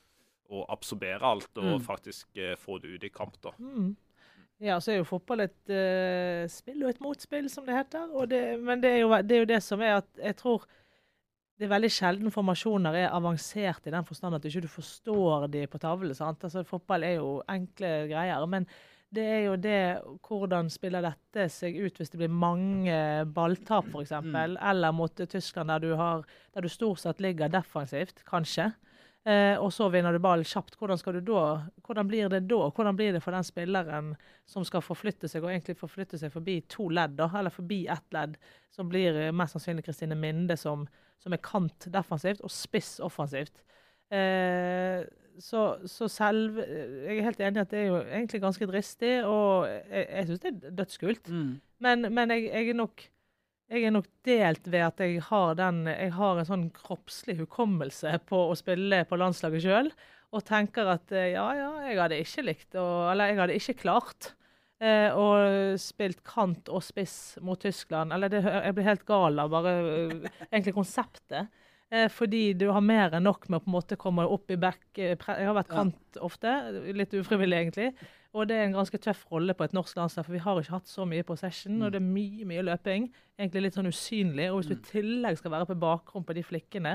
C: å absorbere alt og mm. faktisk uh, få det ut i kamp da. Mm.
B: Ja, så er jo fotball et uh, spill og et motspill, som det heter, og det, men det er, jo, det er jo det som er at jeg tror det er veldig sjelden formasjoner er avansert i den forstand at du ikke forstår de på tavle, sant? Altså fotball er jo enkle greier, men det er jo det, hvordan spiller dette seg ut hvis det blir mange balltap for eksempel, mm. eller mot Tyskland der du, har, der du stort sett ligger defensivt, kanskje, eh, og så vinner du ball kjapt. Hvordan skal du da, hvordan blir det da? Hvordan blir det for den spilleren som skal forflytte seg, og egentlig forflytte seg forbi to ledd, da, eller forbi ett ledd, som blir mest sannsynlig Kristine Minde, som, som er kant defensivt og spiss offensivt. Eh, så, så selv, jeg er helt enig at det er jo egentlig ganske dristig, og jeg, jeg synes det er dødskult. Mm. Men, men jeg, jeg, er nok, jeg er nok delt ved at jeg har, den, jeg har en sånn kroppslig hukommelse på å spille på landslaget selv, og tenker at ja, ja, jeg hadde ikke likt, og, eller jeg hadde ikke klart eh, og spilt kant og spiss mot Tyskland. Eller det, jeg blir helt gal av bare egentlig konseptet. Eh, fordi du har mer enn nok med å på en måte komme opp i back. Jeg har vært kant ofte, litt ufrivillig egentlig. Og det er en ganske tøff rolle på et norsk landslag, for vi har ikke hatt så mye possession, mm. og det er mye, mye løping. Egentlig litt sånn usynlig, og hvis du i tillegg skal være på bakgrunn på de flikkene,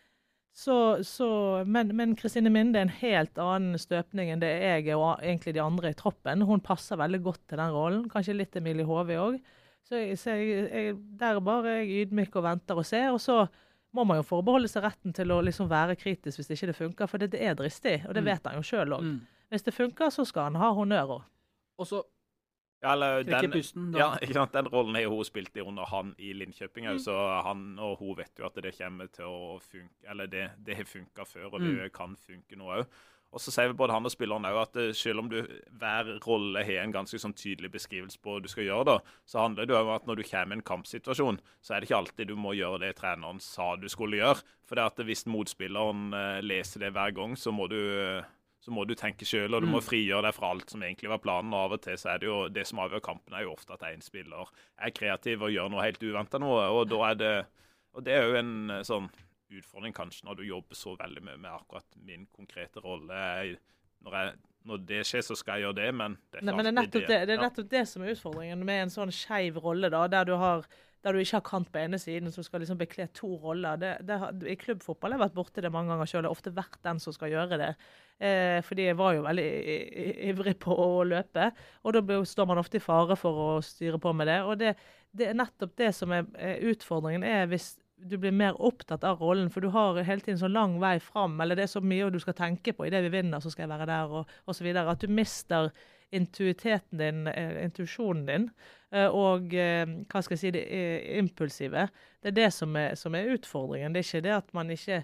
B: så, så men, men Kristine Minde er en helt annen støpning enn det jeg er, og egentlig de andre i troppen. Hun passer veldig godt til den rollen, kanskje litt Emilie Hove også. Så, jeg, så jeg, jeg, der bare er jeg ydmyk og venter og ser, og så må man jo forbeholde seg retten til å liksom være kritisk hvis det ikke funker, for det, det er dristig, og det vet han jo selv også. Mm. Hvis det funker, så skal han ha honnør også.
A: Og så
C: ja, eller, den, pusten, ja, ikke sant, den rollen har hun spilt i under han i Linköping, mm. så han og hun vet jo at det kommer til å funke, eller det, det har funket før, og det mm. kan funke nå også. Og så sier vi både han og spilleren også at selv om du hver rolle har en ganske sånn tydelig beskrivelse på hva du skal gjøre da, så handler det jo om at når du kommer i en kampsituasjon, så er det ikke alltid du må gjøre det treneren sa du skulle gjøre. For det at hvis motspilleren leser det hver gang, så må du, så må du tenke selv, og du må frigjøre deg fra alt som egentlig var planen. Og av og til så er det jo, det som avgjør kampen er jo ofte at en spiller er kreativ og gjør noe helt uventet noe, og da er det, og det er jo en sånn utfordring kanskje når du jobber så veldig med, med akkurat min konkrete rolle. Når, jeg, når det skjer, så skal jeg gjøre det, men det er,
B: Nei, men det er nettopp det, det, det, er nettopp det som er utfordringen med en sånn skeiv rolle, da, der, du har, der du ikke har kant på ene siden, så skal liksom bekle to roller. Det, det, I klubbfotball har jeg vært borte det mange ganger selv, og ofte vært den som skal gjøre det. Eh, fordi jeg var jo veldig ivrig på å løpe, og da står man ofte i fare for å styre på med det. Og det, det er nettopp det som er, er utfordringen, er hvis du blir mer opptatt av rollen, for du har hele tiden så lang vei fram, eller det er så mye du skal tenke på i det vi vinner, så skal jeg være der, og, og så videre. At du mister intuiteten din, eh, intuisjonen din, eh, og eh, hva skal jeg si, det er impulsive. Det er det som er, som er utfordringen. Det er ikke det at man ikke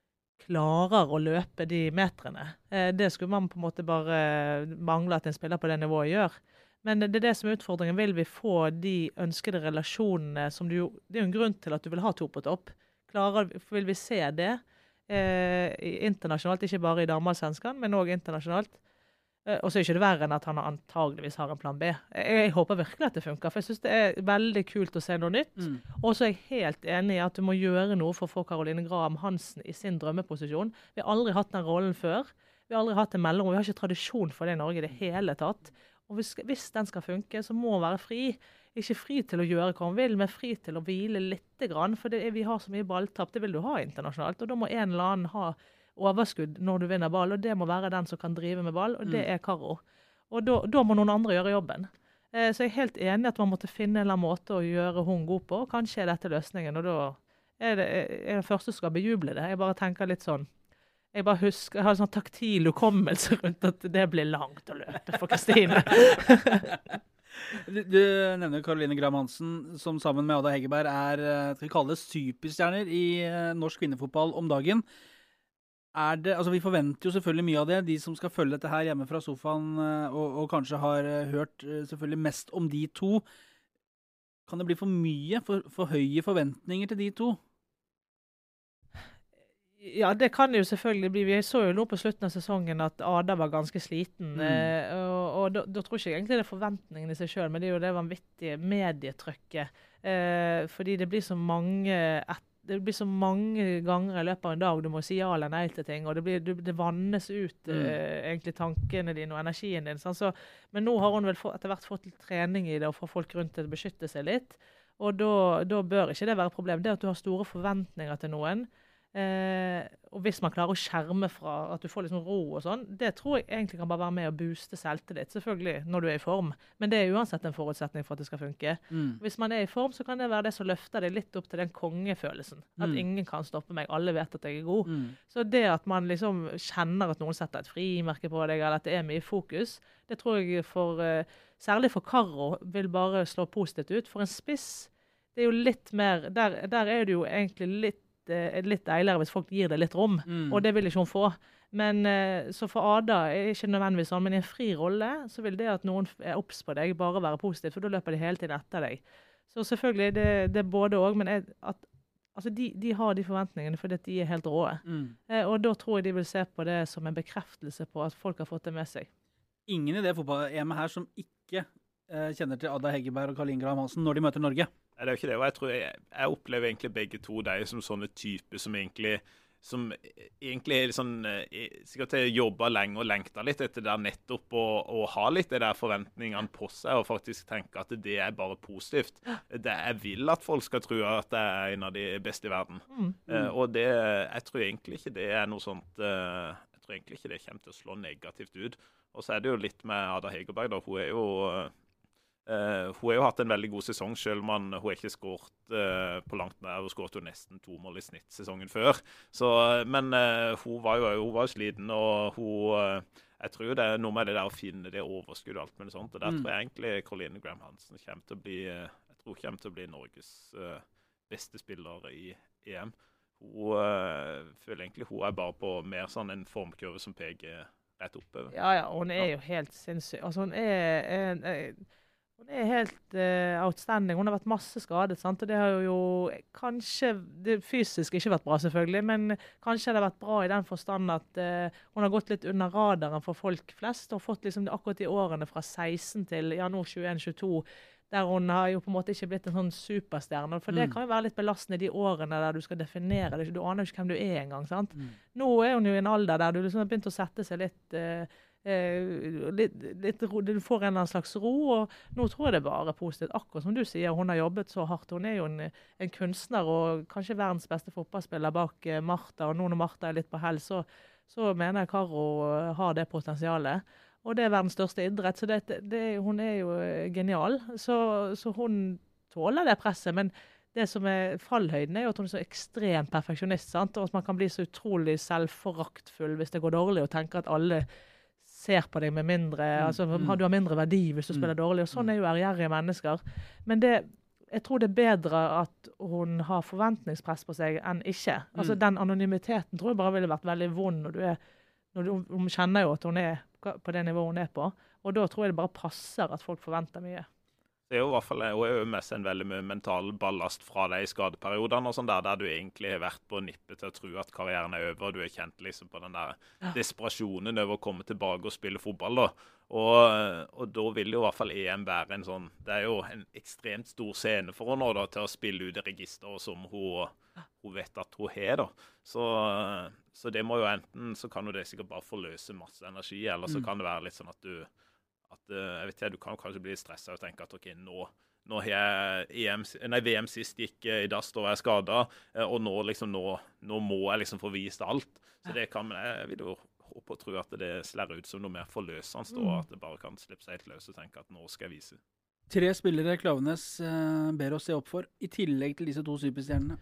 B: klarer å løpe de metrene. Eh, det skulle man på en måte bare mangle at en spiller på det nivået gjør. Men det er det som er utfordringen. Vil vi få de ønskede relasjonene som du, det er jo en grunn til at du vil ha to på topp. Klarer, vil vi se det eh, internasjonalt, ikke bare i damallsvenskan, men også internasjonalt. Og så er ikke det verre enn at han antageligvis har en plan B. Jeg, jeg håper virkelig at det funker, for jeg synes det er veldig kult å se noe nytt. Mm. Og så er jeg helt enig i at du må gjøre noe for å få Caroline Graham Hansen i sin drømmeposisjon. Vi har aldri hatt den rollen før. Vi har aldri hatt en mellom, og vi har ikke tradisjon for det i Norge i det hele tatt. Og hvis, hvis den skal funke, så må hun være fri. Ikke fri til å gjøre hva hun vil, men fri til å hvile litt grann, for det er, vi har så mye balltapp, det vil du ha internasjonalt, og da må en eller annen ha overskudd når du vinner ball, og det må være den som kan drive med ball, og det er Karo. Og da, da må noen andre gjøre jobben. Eh, så jeg er helt enig at man måtte finne en eller annen måte å gjøre hun god på, og kanskje er dette løsningen, og da er det er det første som skal bejuble det. Jeg bare tenker litt sånn, jeg bare husker, jeg har en sånn taktil hukommelse rundt at det blir langt å løpe for Kristine.
A: Du, du nevner Caroline Graham Hansen, som sammen med Ada Hegerberg er, skal vi kalle det, superstjerner i norsk kvinnefotball om dagen. Er det, altså vi forventer jo selvfølgelig mye av det, de som skal følge dette her hjemme fra sofaen, og, og kanskje har hørt selvfølgelig mest om de to. Kan det bli for mye, for, for høye forventninger til de to?
B: Ja, det kan det jo selvfølgelig bli. Vi så jo nå på slutten av sesongen at Ada var ganske sliten, mm. eh, og, og da, da tror ikke jeg egentlig det er forventningene i seg selv, men det er jo det vanvittige medietrykket, eh, fordi det blir så mange et Det blir så mange ganger i løpet av en dag du må si ja eller nei til ting, og det, blir, det vannes ut mm. uh, egentlig tankene dine og energien din. Sånn, så, men nå har hun vel for, etter hvert fått litt trening i det, og få folk rundt til å beskytte seg litt. Og da, da bør ikke det være et problem. Det at du har store forventninger til noen, eh, og hvis man klarer å skjerme fra at du får liksom ro og sånn, det tror jeg egentlig kan bare være med å booste selvtillit, selvfølgelig når du er i form. Men det er uansett en forutsetning for at det skal funke. Mm. Hvis man er i form, så kan det være det som løfter deg litt opp til den kongefølelsen. At mm. ingen kan stoppe meg, alle vet at jeg er god. Mm. Så det at man liksom kjenner at noen setter et frimerke på deg, eller at det er mye fokus, det tror jeg for, særlig for Karo, vil bare slå positivt ut. For en spiss, det er jo litt mer, der, der er det jo egentlig litt er litt deiligere hvis folk gir det litt rom, mm. og det vil ikke hun få. Men så for Ada er det ikke nødvendigvis sånn, men i en fri rolle, så vil det at noen er opps på deg bare være positivt, for da løper de hele tiden etter deg. Så selvfølgelig, det, det er både og, men jeg, at, altså de, de har de forventningene fordi de er helt råe. Mm. Eh, og da tror jeg de vil se på det som en bekreftelse på at folk har fått det med seg.
A: Ingen i det fotball-hjemmet her som ikke eh, kjenner til Ada Hegerberg og Caroline Graham Hansen når de møter Norge.
C: Nei, det er jo ikke det, og jeg tror jeg, jeg opplever egentlig begge to deg som sånne typer som egentlig, som egentlig er sånn, sikkert til å jobbe lenge og lengte litt etter det nettopp, og, og ha litt det der forventningene på seg, og faktisk tenke at det er bare positivt. Det, jeg vil at folk skal tro at det er en av de beste i verden. Mm. Uh, og det, jeg tror egentlig ikke det er noe sånt, uh, jeg tror egentlig ikke det kommer til å slå negativt ut. Og så er det jo litt med Ada Hegerberg da, hun er jo... Uh, Uh, hun har jo hatt en veldig god sesong, selv om hun har ikke skåret uh, på langt nær. Hun skåret jo nesten to mål i snitt sesongen før. Så, men uh, hun var jo hun var sliten, og hun, uh, jeg tror det er noe med det der å finne det overskuddet og alt med det sånt. Og der mm. tror jeg egentlig Caroline Graham Hansen kommer til å bli, uh, jeg tror kommer til å bli Norges uh, beste spiller i E M. Hun uh, føler egentlig hun er bare på mer sånn en formkurve som peker rett oppover.
B: Ja, ja, hun er ja. jo helt sinnssyk. Altså hun er... er, er Hun er helt uh, outstanding. Hun har vært masse skadet, sant? Og det har jo kanskje, det fysisk ikke vært bra selvfølgelig, men kanskje det har vært bra i den forstand at uh, hun har gått litt under radaren for folk flest, og fått liksom det akkurat i årene fra seksten til ja, nå tjueen tjueto, der hun har jo på en måte ikke blitt en sånn superstjerne, for mm. det kan jo være litt belastende de årene der du skal definere det, du aner jo ikke hvem du er engang, sant? Mm. Nå er hun jo i en alder der du liksom har begynt å sette seg litt... Uh, Eh, litt, litt ro, du får en eller annen slags ro, og nå tror jeg det bare er positivt. Akkurat som du sier, hun har jobbet så hardt. Hun er jo en, en kunstner og kanskje verdens beste fotballspiller bak eh, Martha, og nå når Martha er litt på hell, så, så mener jeg Karo har det potensialet. Og det er verdens største idrett, så det, det, hun er jo genial. Så, så hun tåler det presset, men det som er fallhøyden er jo at hun er så ekstremt perfeksjonist, sant? Og at man kan bli så utrolig selvforaktfull hvis det går dårlig, og tenker at alle ser på deg med mindre, mm, altså mm. du har mindre verdi hvis du mm. spiller dårlig, og sånn er jo ærgjerrige mennesker. Men det, jeg tror det er bedre at hun har forventningspress på seg enn ikke. Altså mm. den anonymiteten tror jeg bare ville vært veldig vond når du er, når du, hun kjenner jo at hun er på det nivået hun er på, og da tror jeg det bare passer at folk forventer mye.
C: Det er jo i hvert fall hun er jo mest en veldig mye mental ballast fra deg i skadeperiodene, og sånn der, der du egentlig har vært på nippet til å tro at karrieren er over, og du er kjent liksom på den der ja. desperasjonen over å komme tilbake og spille fotball. Da. Og, og da vil jo i hvert fall E M være en sånn, det er jo en ekstremt stor scene for henne da, til å spille ut i registeret som hun, hun vet at hun har. Da. Så, så det må jo enten, så kan jo det sikkert bare forløse masse energi, eller så kan det være litt sånn at du at jeg vet ikke, du kan kanskje bli stresset og tenke at ok, nå, nå har jeg E M, nei, V M sist gikk i dass da var jeg skadet, og nå, liksom, nå, nå må jeg liksom få vist alt. Så det kan, jeg vil jo håpe og tro at det slår ut som noe mer forløsende, mm. og at det bare kan slippe seg helt løs og tenke at nå skal jeg vise.
A: Tre spillere Klaveness eh, ber oss se opp for, i tillegg til disse to superstjernene.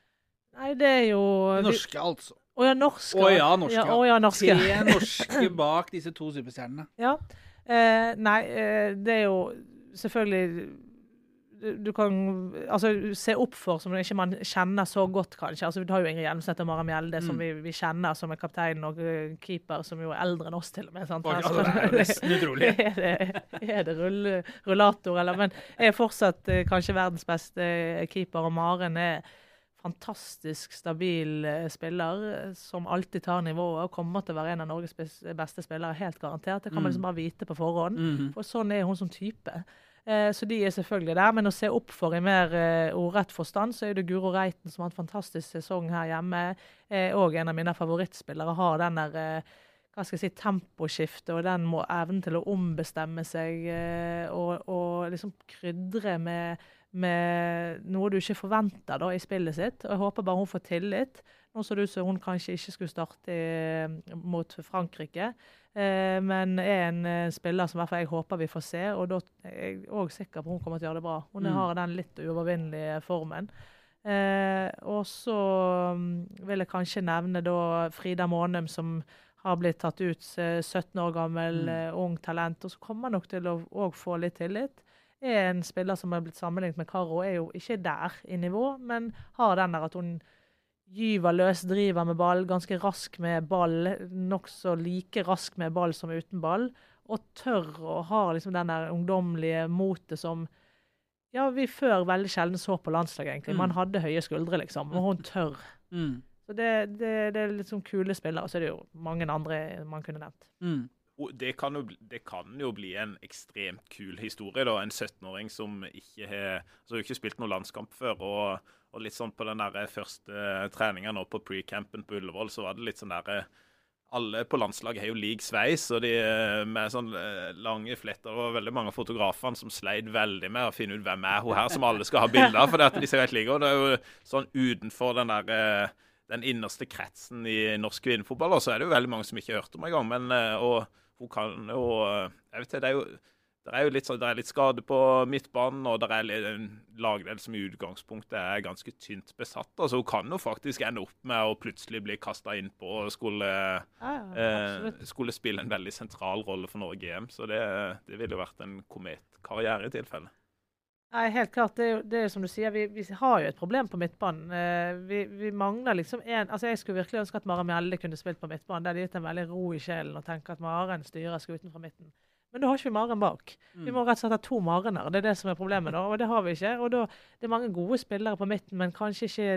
B: Nei, det er jo...
A: De norske, altså.
B: Å ja, norske.
A: Å ja, norske.
B: Ja, å, ja, norske.
A: Tre norske bak disse to superstjernene.
B: Ja. Eh, nei, eh, det er jo selvfølgelig du, du kan altså, se opp for som ikke man kjenner så godt kanskje. Altså, vi har jo Ingrid Hjelmseth og Mara Mjelde mm. som vi, vi kjenner som er kaptein og uh, keeper som jo er eldre enn oss til og med. Sant?
A: Altså, det er jo nesten utrolig.
B: er det, er det rull, rullator eller, men jeg er fortsatt uh, kanskje verdens beste keeper, og Maren er fantastisk stabil spiller som alltid tar nivået og kommer til å være en av Norges beste spillere, helt garantert. Det kan man liksom bare vite på forhånd, mm. for sånn er hun som type. Eh, så de er selvfølgelig der, men å se opp for i mer eh, ordrett forstand, så er det Guro Reiten som har en fantastisk sesong her hjemme, eh, og en av mine favorittspillere har den der eh, hva skal jeg si, temposkifte, og den må evnen til å ombestemme seg eh, og, og liksom krydre med med noe du ikke forventer da, i spillet sitt. Og jeg håper bare hun får tillit. Nå så det ut som hun kanskje ikke skulle starte i, mot Frankrike, eh, men er en eh, spiller som i hvert fall jeg håper vi får se, og da er jeg også sikker på hun kommer til å gjøre det bra. Hun mm. har den litt uovervinnelige formen. Eh, og så vil jeg kanskje nevne da Frida Månum, som har blitt tatt ut sytten år gammel, mm. ung talent, og så kommer nok til å også få litt tillit. Er en spiller som har blitt sammenlignet med Karo, er jo ikke der i nivå, men har den der at hun gyver løs, driver med ball, ganske rask med ball, nok så like rask med ball som uten ball, og tør å ha liksom den der ungdomlige motet som ja, vi før veldig sjelden så på landslaget egentlig. Man hadde høye skuldre liksom, og hun tør. Mm. Så det, det, det er litt sånn kule spillere, og så er det jo mange andre man kunne nevnt.
C: Mm. Det kan, jo, det kan jo bli en ekstremt kul historie da, en syttenåring som ikke har, altså ikke spilt noen landskamp før, og, og litt sånn på den der første treningen nå på pre-campen på Ullevål, så var det litt sånn der, alle på landslaget har jo lik sveis, og de med sånn lange fletter, og veldig mange fotografene som sleid veldig med å finne ut hvem er hun her, som alle skal ha bilder, for det at de ser helt like, og det er jo sånn utenfor den der, den innerste kretsen i norsk kvinnefotball, og så er det jo veldig mange som ikke har hørt om en gang, men, og hun kan jo, jeg vet ikke, det er jo, det er jo litt, det er litt skade på midtbanen, og det er en lagdel som i utgangspunktet er ganske tynt besatt. Altså hun kan jo faktisk ende opp med å plutselig bli kastet inn på og skulle, ja, ja, eh, skulle spille en veldig sentral rolle for Norge i E M, så det, det ville jo vært en kometkarriere i tilfelle.
B: Nei, helt klart. Det er jo, det er jo som du sier, vi, vi har jo et problem på midtbanen. Eh, vi, vi mangler liksom en, altså jeg skulle virkelig ønske at Mara Mjelde kunne spilt på midtbanen. Det hadde gitt en veldig ro i sjelen å tenke at Maren styrer skuten fra midten. Men da har ikke vi Maren bak. Mm. Vi må rett og slett ha to Marener. Det er det som er problemet da, og det har vi ikke. Og da, det er mange gode spillere på midten, men kanskje ikke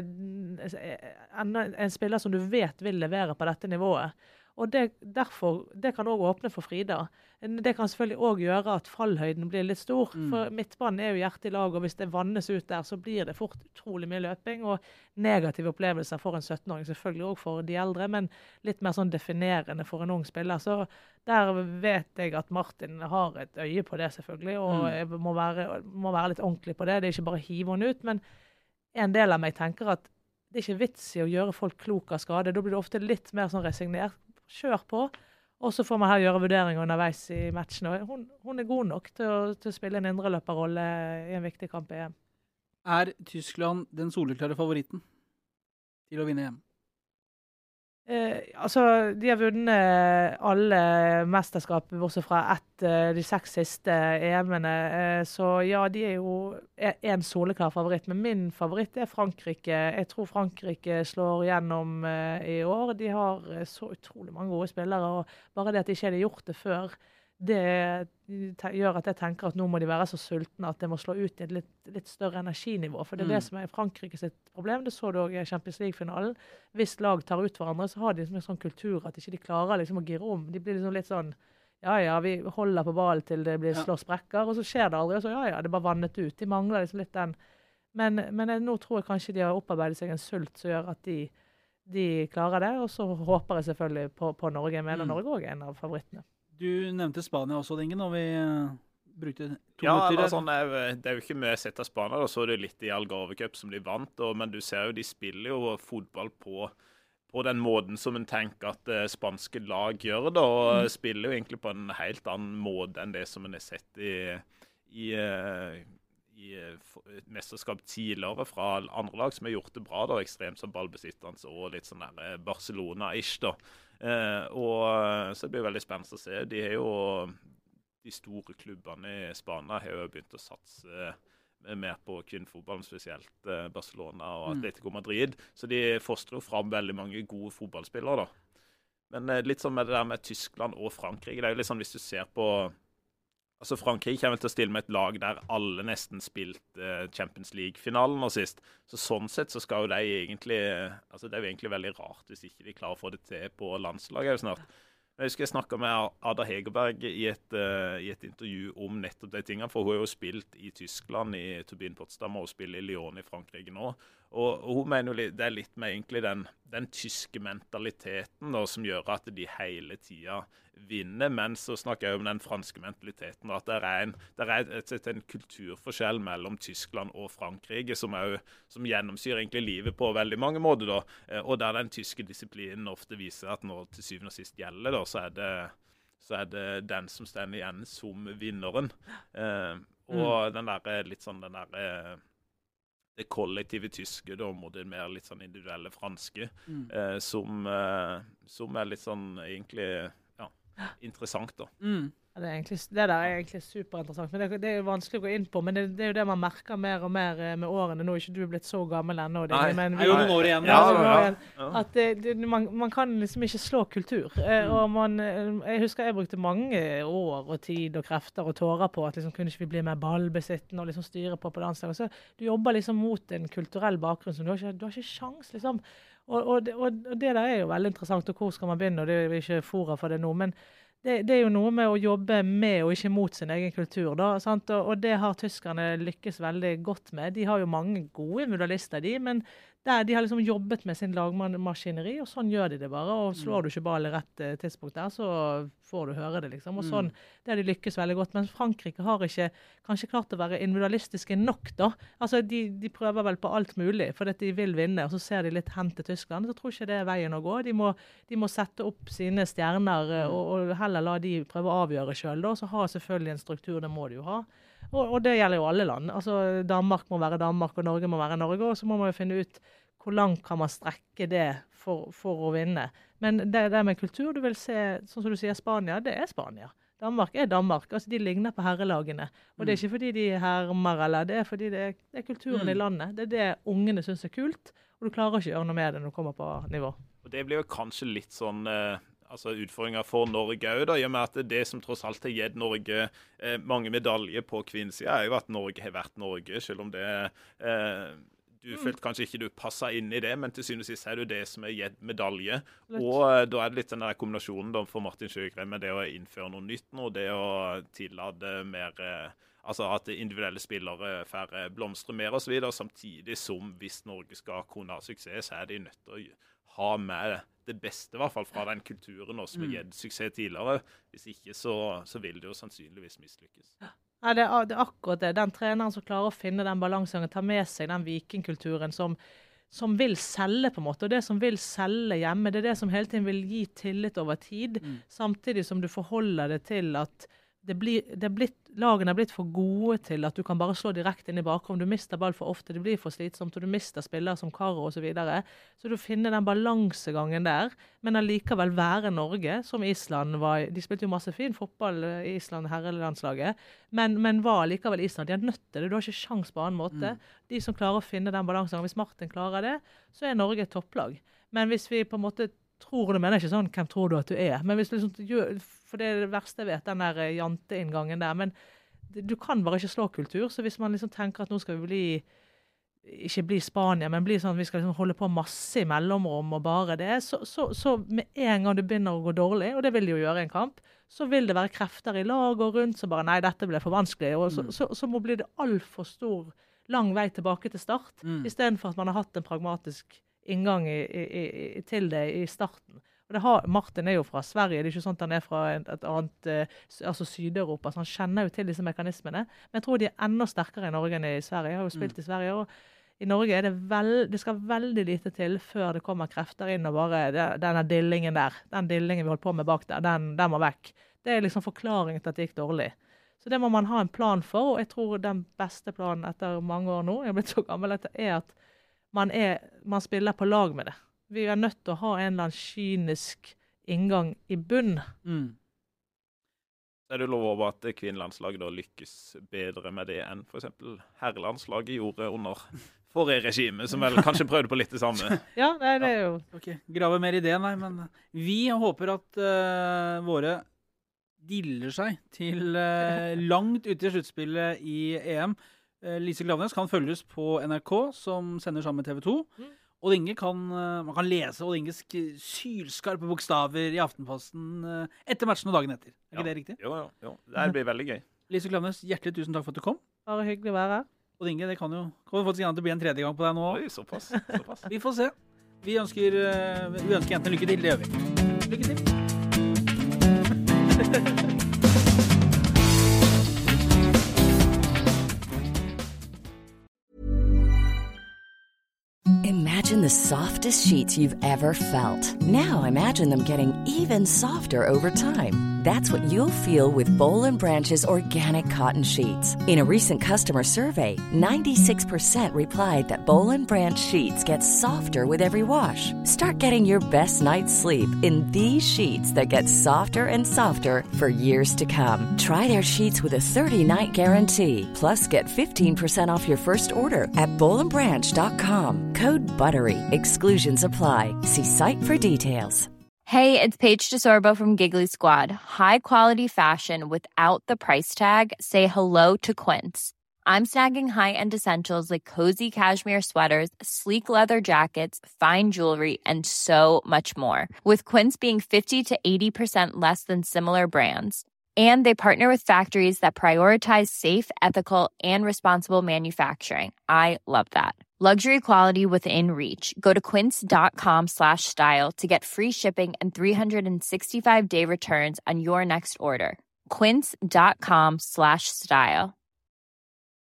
B: en, en spiller som du vet vil levere på dette nivået. Og det, derfor, det kan også åpne for Frida. Det kan selvfølgelig også gjøre at fallhøyden blir litt stor, mm. for midtbanen er jo hjertet i lag, og hvis det vannes ut der, så blir det fort utrolig mye løping, og negative opplevelser for en syttenåring, selvfølgelig også for de eldre, men litt mer sånn definerende for en ung spiller. Så der vet jeg at Martin har et øye på det selvfølgelig, og mm. må, være, må være litt ordentlig på det. Det er ikke bare å hive henne ut, men en del av meg tenker at det er ikke vits i å gjøre folk klok av skade. Da blir det ofte litt mer sånn resignert. Kjør på, og så får man her gjøre vurderinger underveis i matchene. Hun, hun er god nok til å, til å spille en indreløperrolle i en viktig kamp i E M.
A: Er Tyskland den soleklare favoritten til å vinne E M?
B: Eh, altså, de har vunnet alle mesterskap, bortsett fra ett, de seks siste E M-ene. Eh, så ja, de er jo en soleklar favoritt. Men min favoritt er Frankrike. Jeg tror Frankrike slår gjennom eh, i år. De har så utrolig mange gode spillere, og bare det at de ikke hadde gjort det før det gjør at jeg tenker at nå må de være så sultne at det må slå ut i et litt, litt større energinivå. For det er mm. det som er Frankrike sitt problem. Det så du også i Champions League-finalen. Hvis lag tar ut hverandre, så har de liksom en sånn kultur at ikke de klarer liksom å gire om. De blir liksom litt sånn, ja, ja, vi holder på ballen til det blir slå sprekker, og så skjer det aldri. Og så, ja, ja, det er bare vannet ut. De mangler liksom litt den. Men, men jeg, nå tror jeg kanskje de har opparbeidet seg en sult som gjør at de, de klarer det. Og så håper jeg selvfølgelig på, på Norge. Jeg mener mm. Norge også er en av favorittene.
A: Du nevnte Spania også, Ingen, og vi uh, brukte to
C: ja,
A: minutter.
C: Ja, sånn, det, er, det er jo ikke mye sett av Spania, da så det litt i Algarve Cup som de vant, og, men du ser jo, de spiller jo fotball på, på den måten som en tenker at uh, spanske lag gjør da, og mm. spiller jo egentlig på en helt annen måte enn det som en har sett i, i, uh, i uh, mesterskap tidligere fra andre lag som har gjort det bra, da, ekstremt som ballbesittende og litt sånn der Barcelona-ish da. Uh, og så det blir veldig spennende å se. De er jo, de store klubbene i Spania har jo begynt å satse uh, mer på kvinnefotballen, spesielt uh, Barcelona og Atletico Madrid. Så de fostrer jo fram veldig mange gode fotballspillere da. Men uh, litt sånn med det der med Tyskland og Frankrike, det er jo litt sånn hvis du ser på, altså Frankrike kommer til å stille med et lag der alle nesten spilte uh, Champions League-finalen nå sist. Så sånn sett så skal jo de egentlig, altså det er jo egentlig veldig rart hvis ikke de klarer å få det til på landslaget jo snart. Jeg husker jeg snakket med Ada Hegerberg i et, uh, i et intervju om nettopp de tingene, for hun har jo spilt i Tyskland, i Turbine Potsdam, og spiller i Lyon i Frankrike nå. Og, og hun mener jo det er litt med egentlig den, den tyske mentaliteten da, som gjør at de hele tiden vinner, men så snakker jeg om den franske mentaliteten, at det er en, det er et, et, en kulturforskjell mellom Tyskland og Frankrike, som, er, som gjennomsyrer egentlig livet på veldig mange måter, da. Og der den tyske disiplinen ofte viser at når til syvende og sist gjelder, da, så er det, så er det den som står igjen som vinneren. Eh, og mm. den der, litt sånn den der eh, det kollektive tyske, da, mot det mer litt sånn individuelle franske, mm. eh, som, eh, som er litt sånn egentlig ja, interessant da.
B: Mm. Ja, det, er egentlig, det der er egentlig superinteressant, men det, det er jo vanskelig å gå inn på, men det, det er jo det man merker mer og mer med årene. Nå er ikke du blitt så gammel ennå. Det,
A: nei,
B: men
A: vi, jo noen år igjen.
B: Ja, ja, ja, ja. At det, det, man, man kan liksom ikke slå kultur. Eh, og man, jeg husker jeg brukte mange år og tid og krefter og tårer på at liksom, kunne ikke vi bli mer ballbesittende og liksom styre på på landslaget. Så du jobber liksom mot en kulturell bakgrunn som du har ikke, du har ikke sjans liksom. Og, og, og, og det der er jo veldig interessant, og hvor skal man begynne, og det er ikke fora for det nå, men Det, det er jo noe med å jobbe med og ikke mot sin egen kultur, da, sant? Og, og det har tyskerne lykkes veldig godt med. De har jo mange gode individualister, de, men der, de har liksom jobbet med sin lagmaskineri, og sånn gjør de det bare. Og slår du ikke ball i rett uh, tidspunkt der, så får du høre det, liksom. Og sånn, det har de lykkes veldig godt. Men Frankrike har ikke kanskje klart å være individualistiske nok, da. Altså, de, de prøver vel på alt mulig, for at de vil vinne, og så ser de litt hen til Tyskland. Så tror ikke det er veien å gå. De må, de må sette opp sine stjerner, uh, og, og heller la de prøve å avgjøre selv, da. Så har selvfølgelig en struktur, det må de jo ha. Og, og det gjelder jo alle land. Altså, Danmark må være Danmark, og Norge må være Norge, og så må man jo finne ut hvor langt kan man strekke det for, for å vinne. Men det, det med kultur, du vil se, sånn som du sier, Spania, det er Spania. Danmark er Danmark. Altså, de ligner på herrelagene. Og det er ikke fordi de hermer, eller det er fordi det er, det er kulturen mm. i landet. Det er det ungene synes er kult, og du klarer ikke å gjøre noe med det når du kommer på nivå.
C: Og det blir jo kanskje litt sånn... Eh altså utfordringer for Norge også, da, i og med at det som tross alt har gitt Norge eh, mange medaljer på kvinnesiden, er jo at Norge har vært Norge, selv om det eh, du mm. følte kanskje ikke du passet inn i det, men til syvende og sist er det jo det som har gitt medalje. Litt. Og eh, da er det litt den der kombinasjonen da, for Martin Sjøgren med det å innføre noe nytt nå, det å tillate mer... Eh, altså at individuelle spillere får blomstre mer og så videre, samtidig som hvis Norge skal kunne ha suksess, så er de nødt til å ha med det beste, i hvert fall fra den kulturen også, som har gitt suksess tidligere. Hvis ikke, så, så vil det jo sannsynligvis mislykkes.
B: Ja, det er, det er akkurat det. Den treneren som klarer å finne den balansen, tar med seg den vikingkulturen som, som vil selge på en måte, og det som vil selge hjemme, det er det som hele tiden vil gi tillit over tid, mm. samtidig som du forholder det til at det blir, det er blitt, lagene er blitt for gode til at du kan bare slå direkte inn i bakrom. Du mister ball for ofte, det blir for slitsomt, og du mister spillere som Karo og så videre. Så du finner den balansegangen der, men allikevel være Norge, som Island var. De spilte jo masse fin fotball i Island, herrelandslaget, men, men var allikevel Island. De har nødt til det, du har ikke sjans på annen måte. Mm. De som klarer å finne den balansegangen, hvis Martin klarer det, så er Norge et topplag. Men hvis vi på en måte tror, det mener jeg ikke sånn, hvem tror du at du er? Men hvis du liksom gjør, for det er det verste jeg vet, den der janteinngangen der, men du kan bare ikke slå kultur, så hvis man liksom tenker at nå skal vi bli, ikke bli Spania, men bli sånn, vi skal liksom holde på masse i mellomrom og bare det, så, så, så med en gang du begynner å gå dårlig, og det vil de jo gjøre i en kamp, så vil det være krefter i lag og rundt som bare, nei, dette ble for vanskelig, og så, mm. så, så må bli det alt for stor, lang vei tilbake til start, mm. i stedet for at man har hatt en pragmatisk inngang i, i, i, til det i starten. Og det har, Martin er jo fra Sverige, det er ikke sånn at han er fra et, et annet, altså Syd-Europa, så han kjenner jo til disse mekanismene, men jeg tror de er enda sterkere i Norge enn i Sverige. Jeg har jo spilt mm. i Sverige, og i Norge er det vel, det skal veldig lite til før det kommer krefter inn, og bare denne dillingen der, den dillingen vi holdt på med bak der, den, den må vekk. Det er liksom forklaringen til at det gikk dårlig. Så det må man ha en plan for, og jeg tror den beste planen etter mange år nå, jeg har blitt så gammel etter, er at man, er, man spiller på lag med det. Vi er nødt til å ha en eller annen kynisk inngang i bunn. Mm.
C: Er det lov over at kvinnelandslaget da lykkes bedre med det enn for eksempel herrelandslaget gjorde under forrige regime, som vel kanskje prøvde på litt det samme?
B: Ja, det, det er jo...
A: Ok, grave mer i det, nei, men vi håper at uh, våre diller seg til uh, langt ute i sluttspillet i E M. Uh, Lise Klaveness kan følges på N R K, som sender sammen med T V to. Mm. Odd Inge kan, man kan lese Odd Inges sylskarpe bokstaver i Aftenposten etter matchen og dagen etter. Er ikke ja. det riktig?
C: Jo, jo, jo. Det blir veldig gøy.
A: Lise Klaveness, hjertelig tusen takk for at du kom.
B: Bare hyggelig å være her.
A: Odd Inge, det kan jo kan du faktisk gjerne det bli en tredje gang på deg nå.
C: Oi, såpass. såpass.
A: Vi får se. Vi ønsker, vi ønsker jentene lykke til, det gjør vi. Lykke til.
G: Imagine the softest sheets you've ever felt. Now imagine them getting even softer over time. That's what you'll feel with Boll and Branch's organic cotton sheets. In a recent customer survey, ninety-six percent replied that Boll and Branch sheets get softer with every wash. Start getting your best night's sleep in these sheets that get softer and softer for years to come. Try their sheets with a thirty-night guarantee. Plus, get fifteen percent off your first order at boll and branch dot com. Code BUTTERY. Exclusions apply. See site for details.
H: Hey, it's Paige DeSorbo from Giggly Squad. High quality fashion without the price tag. Say hello to Quince. I'm snagging high-end essentials like cozy cashmere sweaters, sleek leather jackets, fine jewelry, and so much more. With Quince being fifty to eighty percent less than similar brands. And they partner with factories that prioritize safe, ethical, and responsible manufacturing. I love that. Luxury quality within reach. Go to quince.com slash style to get free shipping and three sixty-five day returns on your next order. Quince.com slash style.